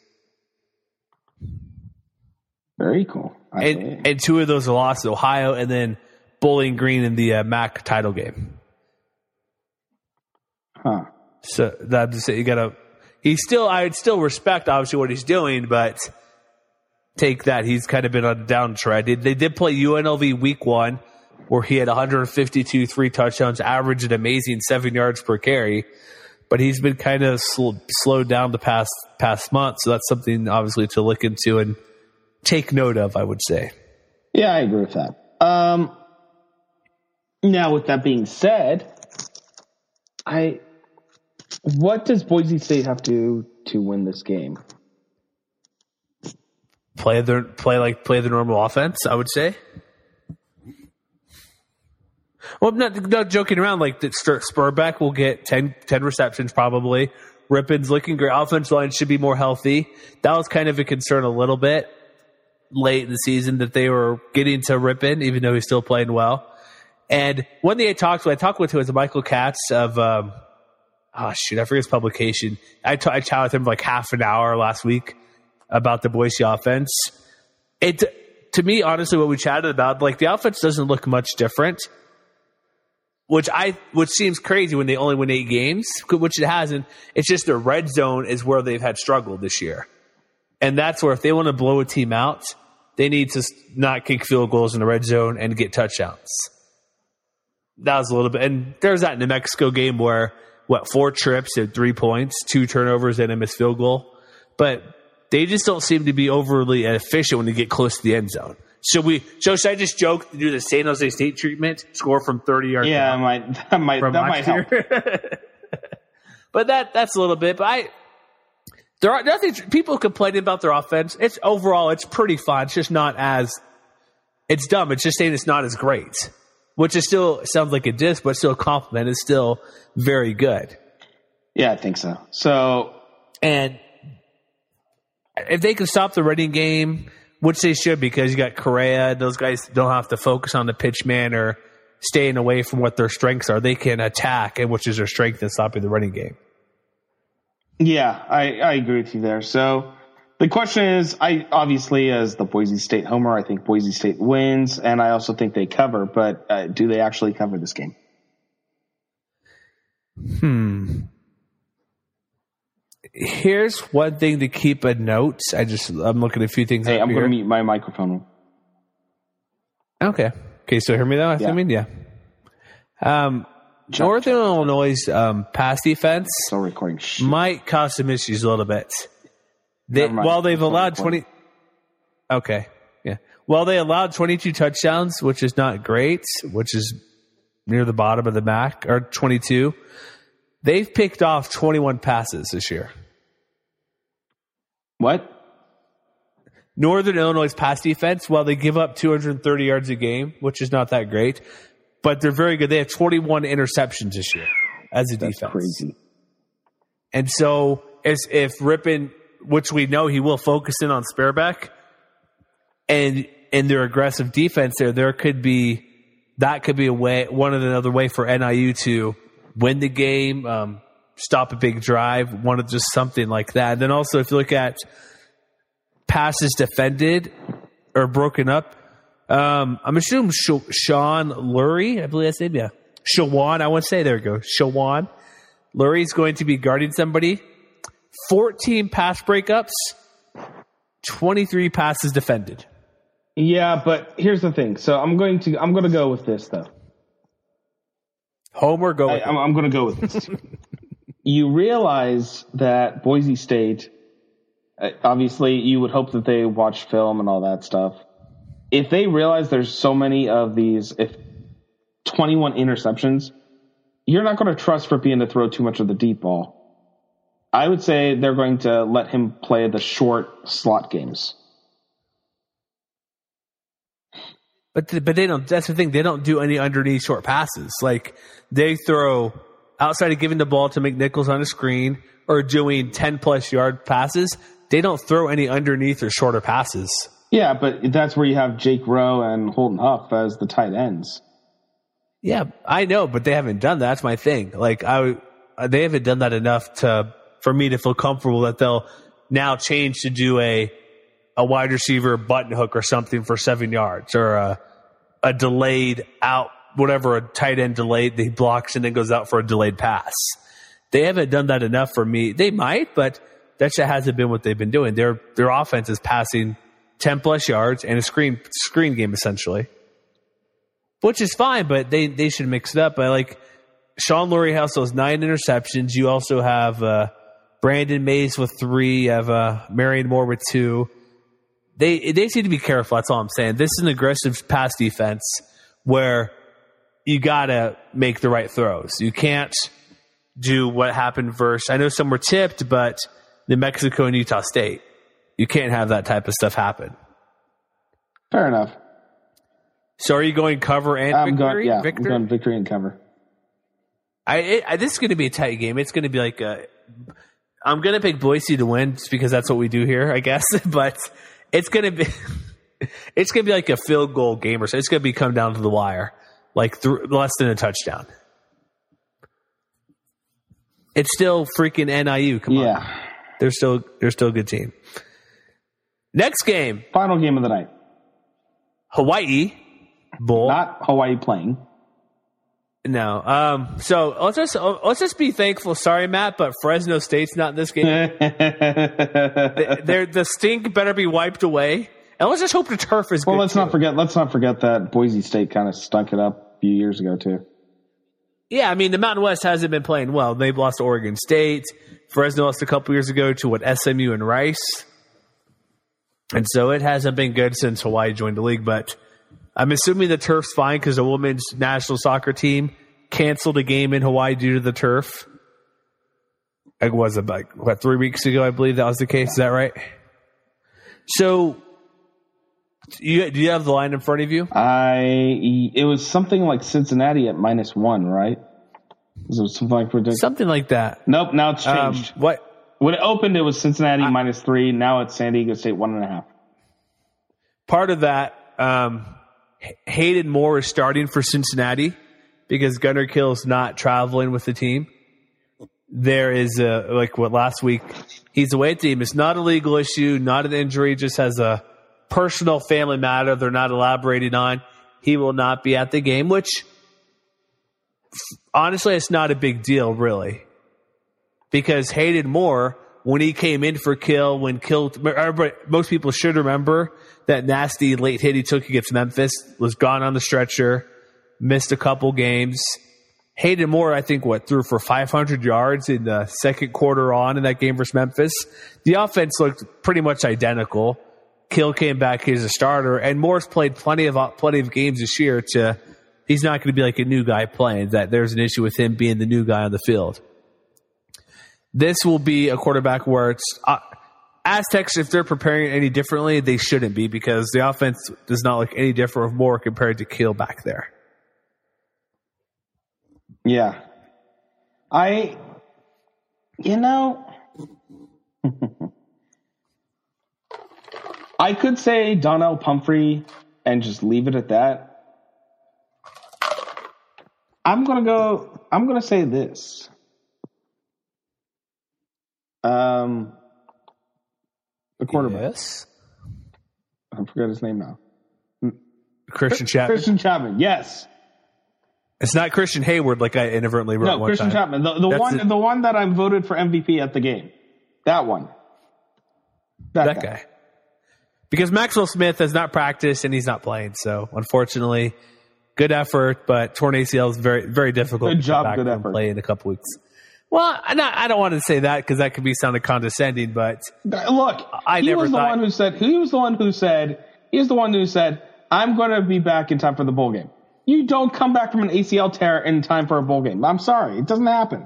Very cool.
And, and two of those are lost to Ohio, and then Bowling Green in the uh, M A C title game.
Huh.
So that's you gotta. He's still. I would still respect obviously what he's doing, but take that he's kind of been on a downtrend. They, they did play U N L V week one, where he had one hundred fifty-two, three touchdowns, averaged an amazing seven yards per carry. But he's been kind of sl- slowed down the past past month, so that's something obviously to look into and take note of, I would say.
Yeah, I agree with that. Um, now, with that being said, I what does Boise State have to do to win this game?
Play their play like play the normal offense, I would say. Well, I'm not, not joking around. Like the Spurbeck will get ten, ten receptions probably. Rippon's looking great. Offensive line should be more healthy. That was kind of a concern a little bit late in the season that they were getting to Rippon, even though he's still playing well. And one thing I talked to, I talked with who was Michael Katz of, um, oh shoot, I forget his publication. I, t- I chatted with him for like half an hour last week about the Boise offense. It, to me, honestly, what we chatted about, like the offense doesn't look much different. Which I, which seems crazy when they only win eight games, which it hasn't. It's just the red zone is where they've had struggled this year. And that's where if they want to blow a team out, they need to not kick field goals in the red zone and get touchdowns. That was a little bit, and there's that New Mexico game where, what, four trips and three points, two turnovers and a missed field goal. But they just don't seem to be overly efficient when they get close to the end zone. Should we? So should I just joke to do the San Jose State treatment? Score from thirty yards.
Yeah, that might that might that might help.
But that that's a little bit. But I there are nothing. People complaining about their offense. It's overall it's pretty fun. It's just not as. It's dumb. It's just saying it's not as great, which is still sounds like a diss, but still a compliment. It's still very good.
Yeah, I think so. So
and if they can stop the running game. Which they should, because you got Correa. Those guys don't have to focus on the pitch man or staying away from what their strengths are. They can attack, and which is their strength in stopping the running game.
Yeah, I, I agree with you there. So the question is, I obviously, as the Boise State homer, I think Boise State wins, and I also think they cover. But uh, do they actually cover this game?
Hmm. Here's one thing to keep a note. I just I'm looking at a few things.
Hey, I'm
going
to mute my microphone.
Okay. Okay. So hear me though.
Yeah.
I mean, yeah. Um, Jump, Northern jump. Illinois' um, pass defense
Still recording. Shit.
might cause some issues a little bit. They, while they've allowed twenty. Okay. Yeah. While they allowed twenty-two touchdowns, which is not great, which is near the bottom of the M A C, or twenty-two, they've picked off twenty-one passes this year.
What?
Northern Illinois' pass defense, while they give up two hundred thirty yards a game, which is not that great, but they're very good. They have twenty-one interceptions this year as a
That's
defense.
Crazy.
And so, as if Rippon, which we know he will focus in on Spareback, and in their aggressive defense there, there could be that could be a way, one of another way for N I U to win the game, um, stop a big drive, one of just something like that. And then also, if you look at passes defended or broken up, Um, I'm assuming Sh- Sean Lurie, I believe that's it. Yeah, Shawan. I want to say there we go. Shawan Lurie is going to be guarding somebody. fourteen pass breakups, twenty-three passes defended.
Yeah, but here's the thing. So I'm going to I'm going to go with this though.
Homer, go.
I,
With
I'm, I'm going to go with this. You realize that Boise State, obviously, you would hope that they watch film and all that stuff. If they realize there's so many of these, if twenty-one interceptions, you're not going to trust Ripien to throw too much of the deep ball. I would say they're going to let him play the short slot games.
But th- but they don't. That's the thing. They don't do any underneath short passes. Like they throw outside of giving the ball to McNichols on a screen or doing ten plus yard passes. They don't throw any underneath or shorter passes.
Yeah, but that's where you have Jake Rowe and Holton Huff as the tight ends.
Yeah, I know, but they haven't done that. That's my thing. Like I, they haven't done that enough to for me to feel comfortable that they'll now change to do a. a wide receiver button hook or something for seven yards or a, a delayed out, whatever, a tight end delayed, he blocks and then goes out for a delayed pass. They haven't done that enough for me. They might, but that just hasn't been what they've been doing. Their, their offense is passing ten plus yards and a screen, screen game essentially, which is fine, but they, they should mix it up. But like Sean Lurie has those nine interceptions. You also have, uh, Brandon Mays with three. You have, uh, Marion Moore with two. They they need to be careful. That's all I'm saying. This is an aggressive pass defense where you got to make the right throws. You can't do what happened versus, I know some were tipped, but New Mexico and Utah State. You can't have that type of stuff happen.
Fair enough.
So are you going cover and
I'm
victory?
going, yeah,
victory?
I'm going victory and cover.
I, it, I This is going to be a tight game. It's going to be like a, I'm going to pick Boise to win just because that's what we do here, I guess. But it's going to be it's going to be like a field goal game or so. It's going to be come down to the wire, like th- less than a touchdown. It's still freaking N I U. Come
yeah.
on. They're still they're still a good team. Next game.
Final game of the night.
Hawaii Bowl.
Not Hawaii playing.
No. Um, so let's just let's just be thankful. Sorry, Matt, but Fresno State's not in this game. They're, the stink better be wiped away, and let's just hope the turf is.
Well,
good
let's
too.
not forget. Let's not forget that Boise State kind of stunk it up a few years ago too.
Yeah, I mean the Mountain West hasn't been playing well. They've lost to Oregon State. Fresno lost a couple years ago to what S M U and Rice, and so it hasn't been good since Hawaii joined the league. But I'm assuming the turf's fine because the women's national soccer team canceled a game in Hawaii due to the turf. It was about, what, three weeks ago, I believe that was the case. Is that right? So, you, do you have the line in front of you?
I It was something like Cincinnati at minus one, right? Was it something like ridiculous?
Something like that.
Nope, now it's changed.
Um, what?
When it opened, it was Cincinnati
I,
minus three. Now it's San Diego State one and a half.
Part of that, um, Hayden Moore is starting for Cincinnati because Gunnar Kill's not traveling with the team. There is a, like what last week, he's away at the team. It's not a legal issue, not an injury, just has a personal family matter they're not elaborating on. He will not be at the game, which honestly, it's not a big deal, really. Because Hayden Moore, when he came in for Kill, when Kill, most people should remember that nasty late hit he took against Memphis, was gone on the stretcher, missed a couple games. Hayden Moore, I think, what, threw for five hundred yards in the second quarter on in that game versus Memphis. The offense looked pretty much identical. Kill came back as a starter, and Moore's played plenty of plenty of games this year. To he's not going to be like a new guy playing. That there's an issue with him being the new guy on the field. This will be a quarterback where it's uh, Aztecs. If they're preparing it any differently, they shouldn't be because the offense does not look any different with Moore compared to Kill back there.
Yeah. I, you know, I could say Donnell Pumphrey and just leave it at that. I'm going to go, I'm going to say this. Um, the quarterback.
Yes.
I forgot his name now.
Christian Chapman.
Christian Chapman, yes.
It's not Christian Hayward, like I inadvertently wrote
No,
one
Christian
time.
Chapman. The, the one
it.
the one that I voted for M V P at the game. That one. That,
That
guy.
guy. Because Maxwell Smith has not practiced and he's not playing. So, unfortunately, good effort, but torn A C L is very, very difficult
Good
to
job,
come back
good
and
effort.
play in a couple weeks. Well, I, not, I don't want to say that because that could be sounding condescending, but
Look,
I
he
never
was the
thought-
one who said he was the one who said he was the one who said, I'm gonna be back in time for the bowl game. You don't come back from an A C L tear in time for a bowl game. I'm sorry, it doesn't happen.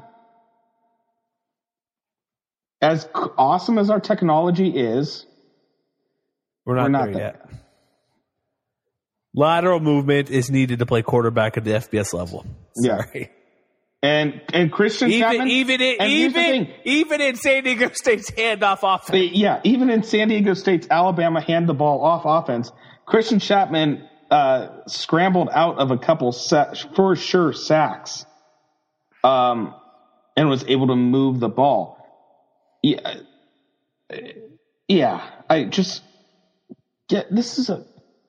As c- awesome as our technology is,
we're not,
we're not
there,
there.
yet. Lateral movement is needed to play quarterback at the F B S level.
Yeah.
Sorry.
and and Christian
Even
Chapman,
even in,
and here's the
even
thing.
even in San Diego State's handoff offense.
They- yeah, even in San Diego State's Alabama hand the ball off offense, Christian Chapman uh, scrambled out of a couple sa- for sure sacks, um, and was able to move the ball. Yeah, yeah. I just yeah. This is a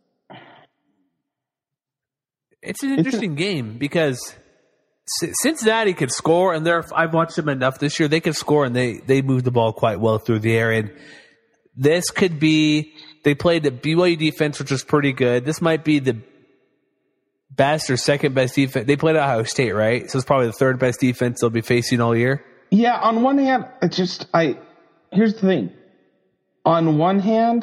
It's an interesting game because C- Cincinnati can score, and they're I've watched them enough this year. They can score, and they they move the ball quite well through the air. And this could be they played the B Y U defense, which was pretty good. This might be the best or second best defense. They played Ohio State, right? So it's probably the third best defense they'll be facing all year.
yeah. On one hand, it just I here's the thing. On one hand,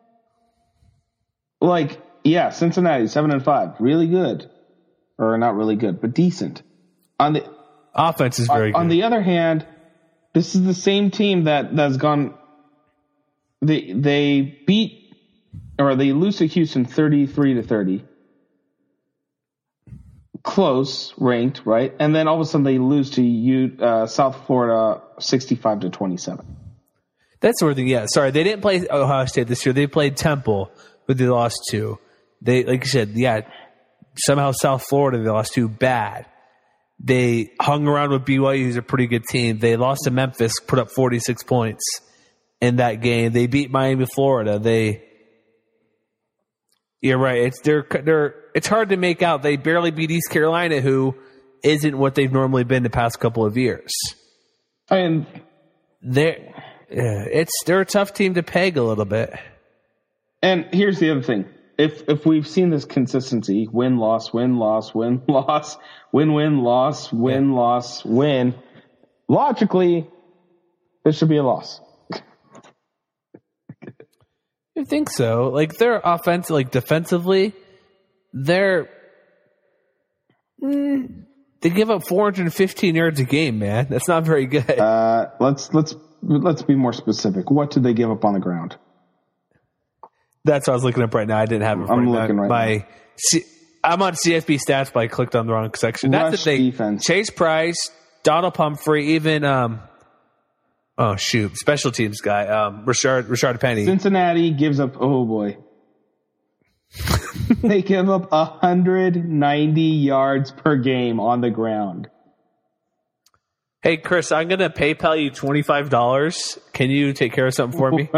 like yeah, Cincinnati seven and five, really good, or not really good, but decent. On the
Offense is very
on,
good.
on the other hand, this is the same team that that's gone. They they beat or they lose to Houston thirty-three to thirty. Close, ranked, right? And then all of a sudden they lose to U, uh, South Florida sixty-five to twenty-seven.
That's the thing. Yeah, sorry, they didn't play Ohio State this year. They played Temple, but they lost two. They, like you said, yeah, somehow South Florida they lost two bad. They hung around with B Y U, who's a pretty good team. They lost to Memphis, put up forty-six points in that game. They beat Miami, Florida. They, you're right. It's they're they're. It's hard to make out. They barely beat East Carolina, who isn't what they've normally been the past couple of years.
And
They're, yeah, it's they're a tough team to peg a little bit.
and here's the other thing. If if we've seen this consistency, win, loss, win, loss, win, loss, win, win, loss, win,
Yeah.
loss, win, logically, this should be a loss.
I think so. Like their offense, like defensively, they're mm, they give up four hundred fifteen yards a game. Man, that's not very good.
Uh, let's let's let's be more specific. What did they give up on the ground?
That's what I was looking up right now. I didn't have it.
I'm
right
looking
now.
right
My,
now.
C, I'm on C F B stats, but I clicked on the wrong section. That's
Rush
the thing.
defense.
Chase Price, Donald Pumphrey, even um, oh shoot, special teams guy, um, Richard Richard Penny.
Cincinnati gives up. Oh boy, they give up one hundred ninety yards per game on the ground.
Hey Chris, I'm gonna PayPal you twenty five dollars. Can you take care of something for me?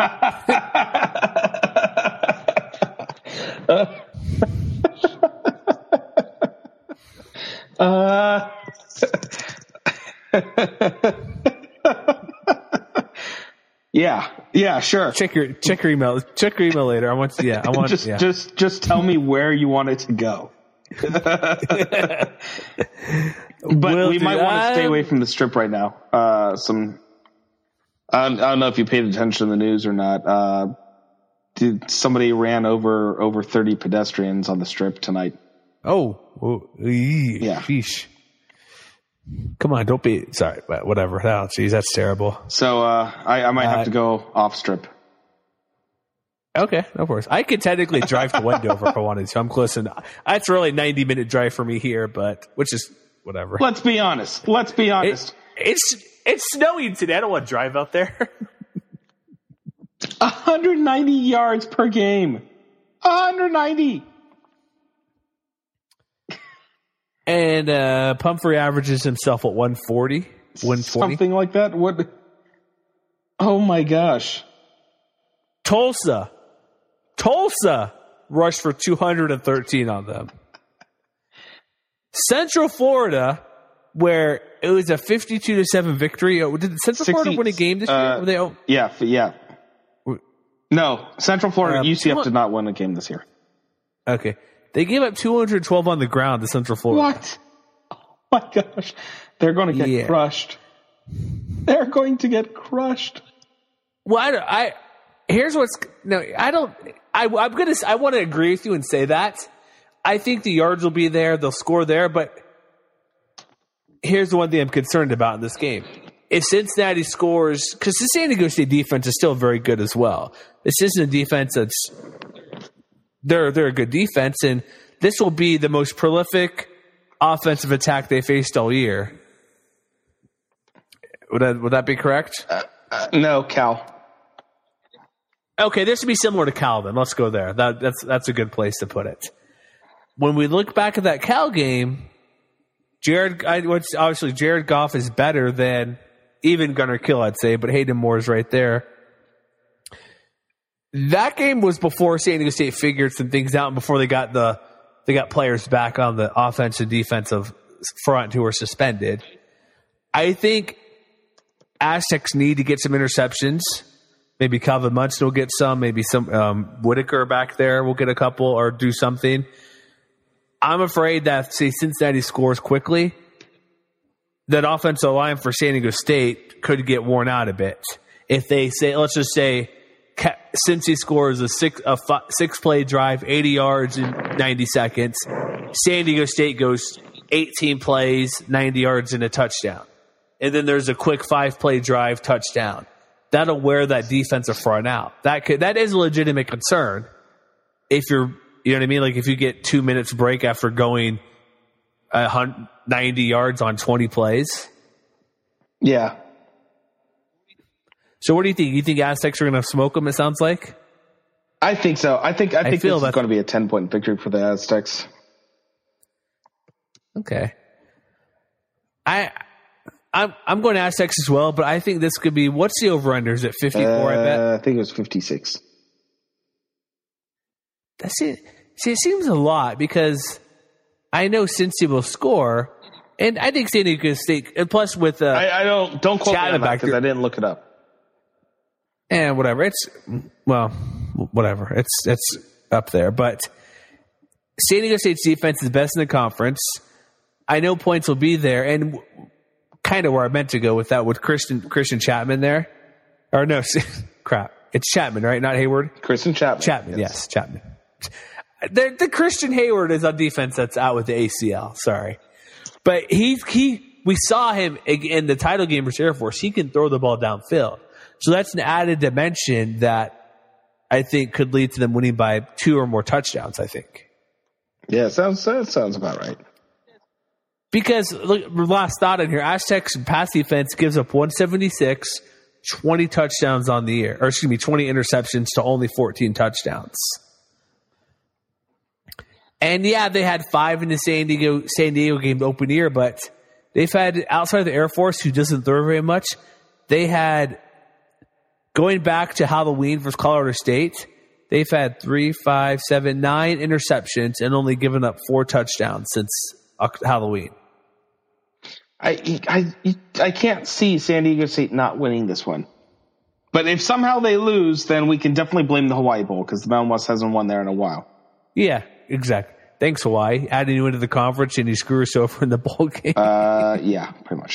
uh, yeah, yeah, sure.
Check your check your email. Check your email later. I want to, yeah, I want
just
yeah.
just just tell me where you want it to go. But
Will
we
do.
might want to stay
Um,
away from the strip right now. Uh, some I don't, I don't know if you paid attention to the news or not. Uh, did somebody ran over over thirty pedestrians on the strip tonight?
Oh, oh ee,
Yeah.
sheesh. Come on, don't be sorry, but whatever. Oh, geez, that's terrible.
So uh, I, I might
Uh,
have to go off strip.
Okay, no worries. I could technically drive to Wendover if I wanted to. I'm close enough. That's really a ninety minute drive for me here, but which is whatever.
Let's be honest. Let's be honest.
It, it's it's snowing today. I don't want to drive out there.
one hundred ninety yards per game. one hundred ninety.
And uh, Pumphrey averages himself at one forty, one twenty.
Something like that. What? Oh my gosh.
Tulsa, Tulsa, rushed for two hundred thirteen on them. Central Florida, where it was a fifty-two to seven victory. Oh, did Central
sixty,
Florida win a game this year?
uh,
Were they, oh,
Yeah, f- yeah. No, Central Florida,
Uh,
U C F
two-
did not win a game this year.
okay. They gave up two hundred twelve on the ground to Central Florida.
What? Oh my gosh. They're going to get
Yeah.
crushed. They're going to get crushed.
Well, I, don't- I here's what's no. I don't. I, I'm gonna. I want to agree with you and say that. I think the yards will be there. They'll score there. But here's the one thing I'm concerned about in this game: if Cincinnati scores, because the San Diego State defense is still very good as well. This isn't a defense that's they're they're a good defense, and this will be the most prolific offensive attack they faced all year. Would that would that be correct?
Uh, uh, no, Cal.
Okay, this would be similar to Cal then. Let's go there. That, that's that's a good place to put it. When we look back at that Cal game, Jared, I, what's, obviously Jared Goff is better than even Gunnar Kill, I'd say, but Hayden Moore is right there. That game was before San Diego State figured some things out and before they got the they got players back on the offensive defensive front who were suspended. I think Aztecs need to get some interceptions. Maybe Calvin Munson will get some. Maybe some um, Whitaker back there will get a couple or do something. I'm afraid that, say, Cincinnati scores quickly, that offensive line for San Diego State could get worn out a bit. If they say, let's just say, Cincy scores a six a five, six play drive, eighty yards in ninety seconds. San Diego State goes eighteen plays, ninety yards and a touchdown. And then there's a quick five play drive, touchdown. That'll wear that defensive front out. That could that is a legitimate concern. If you're, you know what I mean? Like if you get two minutes break after going a ninety yards on twenty plays.
Yeah.
So what do you think? You think Aztecs are going to smoke them? It sounds like.
I think so. I think I
I
think
feel
this is
that-
going to be a ten point victory for the Aztecs.
Okay. I. I'm I'm going to Aztecs as well, but I think this could be, what's the over-under? Is it fifty-four, I bet?
Uh, I think it was fifty-six.
That's it. See, it seems a lot because I know Cincy will score, and I think San Diego State, and plus with uh,
I, I don't don't quote me
Chapman
on that
back
because
there.
I didn't look it up.
and whatever, it's well, whatever, it's it's up there. But San Diego State's defense is best in the conference. I know points will be there, and kind of where I meant to go with that with Christian Christian Chapman there, or no, crap, it's Chapman, right? Not Hayward.
Christian Chapman.
Chapman, yes, Chapman. The, the Christian Hayward is on defense that's out with the A C L. Sorry, but he he we saw him in the title game versus Air Force. He can throw the ball downfield, so that's an added dimension that I think could lead to them winning by two or more touchdowns. I think.
Yeah, sounds that sounds about right.
Because look, last thought in here, Aztecs pass defense gives up one seventy-six, twenty touchdowns on the year, or excuse me, twenty interceptions to only fourteen touchdowns. And yeah, they had five in the San Diego San Diego game to open year, but they've had, outside of the Air Force, who doesn't throw very much, they had, going back to Halloween versus Colorado State, they've had three, five, seven, nine interceptions and only given up four touchdowns since Halloween.
I I I can't see San Diego State not winning this one. But if somehow they lose, then we can definitely blame the Hawaii Bowl because the Mountain West hasn't won there in a while.
Yeah, exactly. Thanks, Hawaii. Adding you into the conference and you screw us over in the bowl game.
Uh, yeah, pretty much.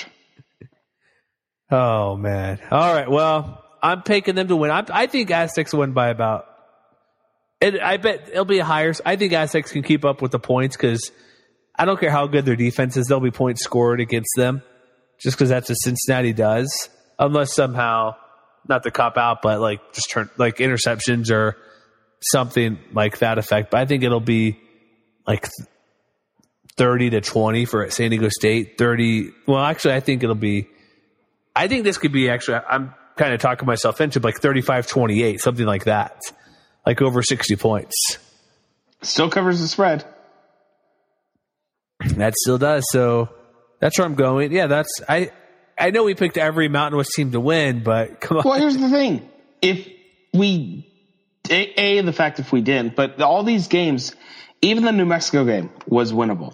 Oh, man. All right, well, I'm picking them to win. I, I think Aztecs win by about, and I bet it'll be a higher. I think Aztecs can keep up with the points because I don't care how good their defense is. There'll be points scored against them just because that's what Cincinnati does. Unless somehow, not to cop out, but like just turn like interceptions or something like that effect. But I think it'll be like thirty to twenty for San Diego State. thirty. Well, actually, I think it'll be, I think this could be actually, I'm kind of talking myself into like thirty-five twenty-eight, something like that. Like over sixty points.
Still covers the spread.
That still does. So that's where I'm going. Yeah, that's, I, I know we picked every Mountain West team to win, but come on.
Well, here's the thing. If we A, A, the fact if we didn't, but all these games, even the New Mexico game, was winnable.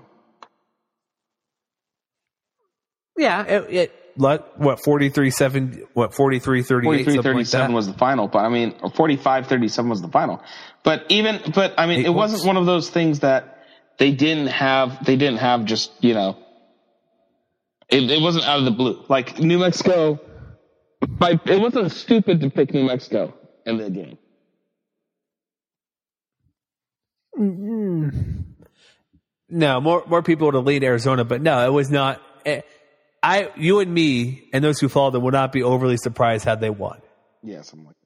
Yeah, it, it what forty-three seven, what forty-three thirty-eight,
forty-three thirty-seven
like
was the final, but I mean, or forty-five thirty-seven was the final. But even, but I mean, Eight it points. wasn't one of those things that they didn't have. They didn't have just you know. It, it wasn't out of the blue. Like New Mexico, by, it wasn't stupid to pick New Mexico in the game.
Mm-hmm. No, more more people would have leaned Arizona, but no, it was not. I, you and me, and those who follow them would not be overly surprised had they won.
Yeah, something like that.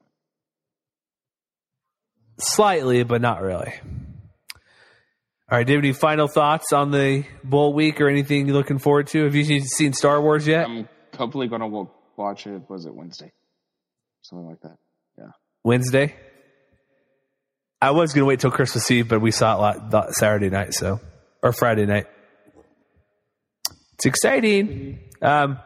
Slightly, but not really. All right, do you have any final thoughts on the bowl week or anything you're looking forward to? Have you seen Star Wars yet?
I'm hopefully going to watch it. Was it Wednesday? Something like that. Yeah.
Wednesday? I was going to wait till Christmas Eve, but we saw it lot, Saturday night, so or Friday night. It's exciting. Um,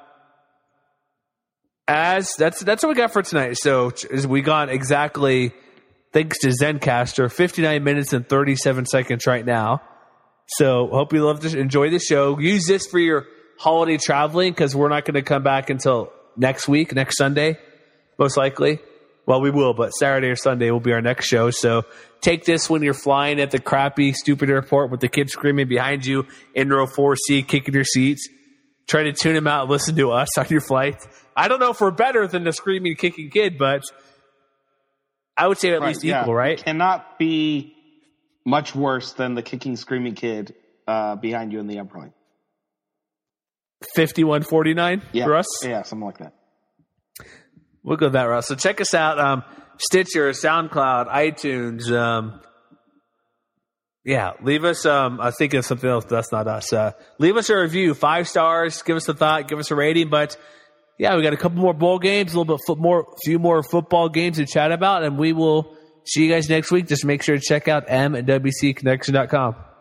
as that's that's what we got for tonight. So we got exactly, thanks to Zencastr, fifty-nine minutes and thirty-seven seconds right now. So hope you love this, enjoy the show. Use this for your holiday traveling because we're not going to come back until next week, next Sunday, most likely. Well, we will, but Saturday or Sunday will be our next show. So take this when you're flying at the crappy, stupid airport with the kids screaming behind you in row four C, kicking your seats. Try to tune them out and listen to us on your flight. I don't know if we're better than the screaming, kicking kid, but I would say at
right,
least
yeah.
equal, right?
It cannot be much worse than the kicking, screaming kid uh, behind you in the airplane.
fifty-one forty-nine
yeah.
for us?
Yeah, something like that.
We'll go that route. So check us out. Um, Stitcher, SoundCloud, iTunes. Um, yeah, leave us, um, I think of something else, but that's not us. Uh, leave us a review, five stars, give us a thought, give us a rating. But yeah, we got a couple more bowl games, a little bit fo- more, few more football games to chat about, and we will see you guys next week. Just make sure to check out m w c connection dot com.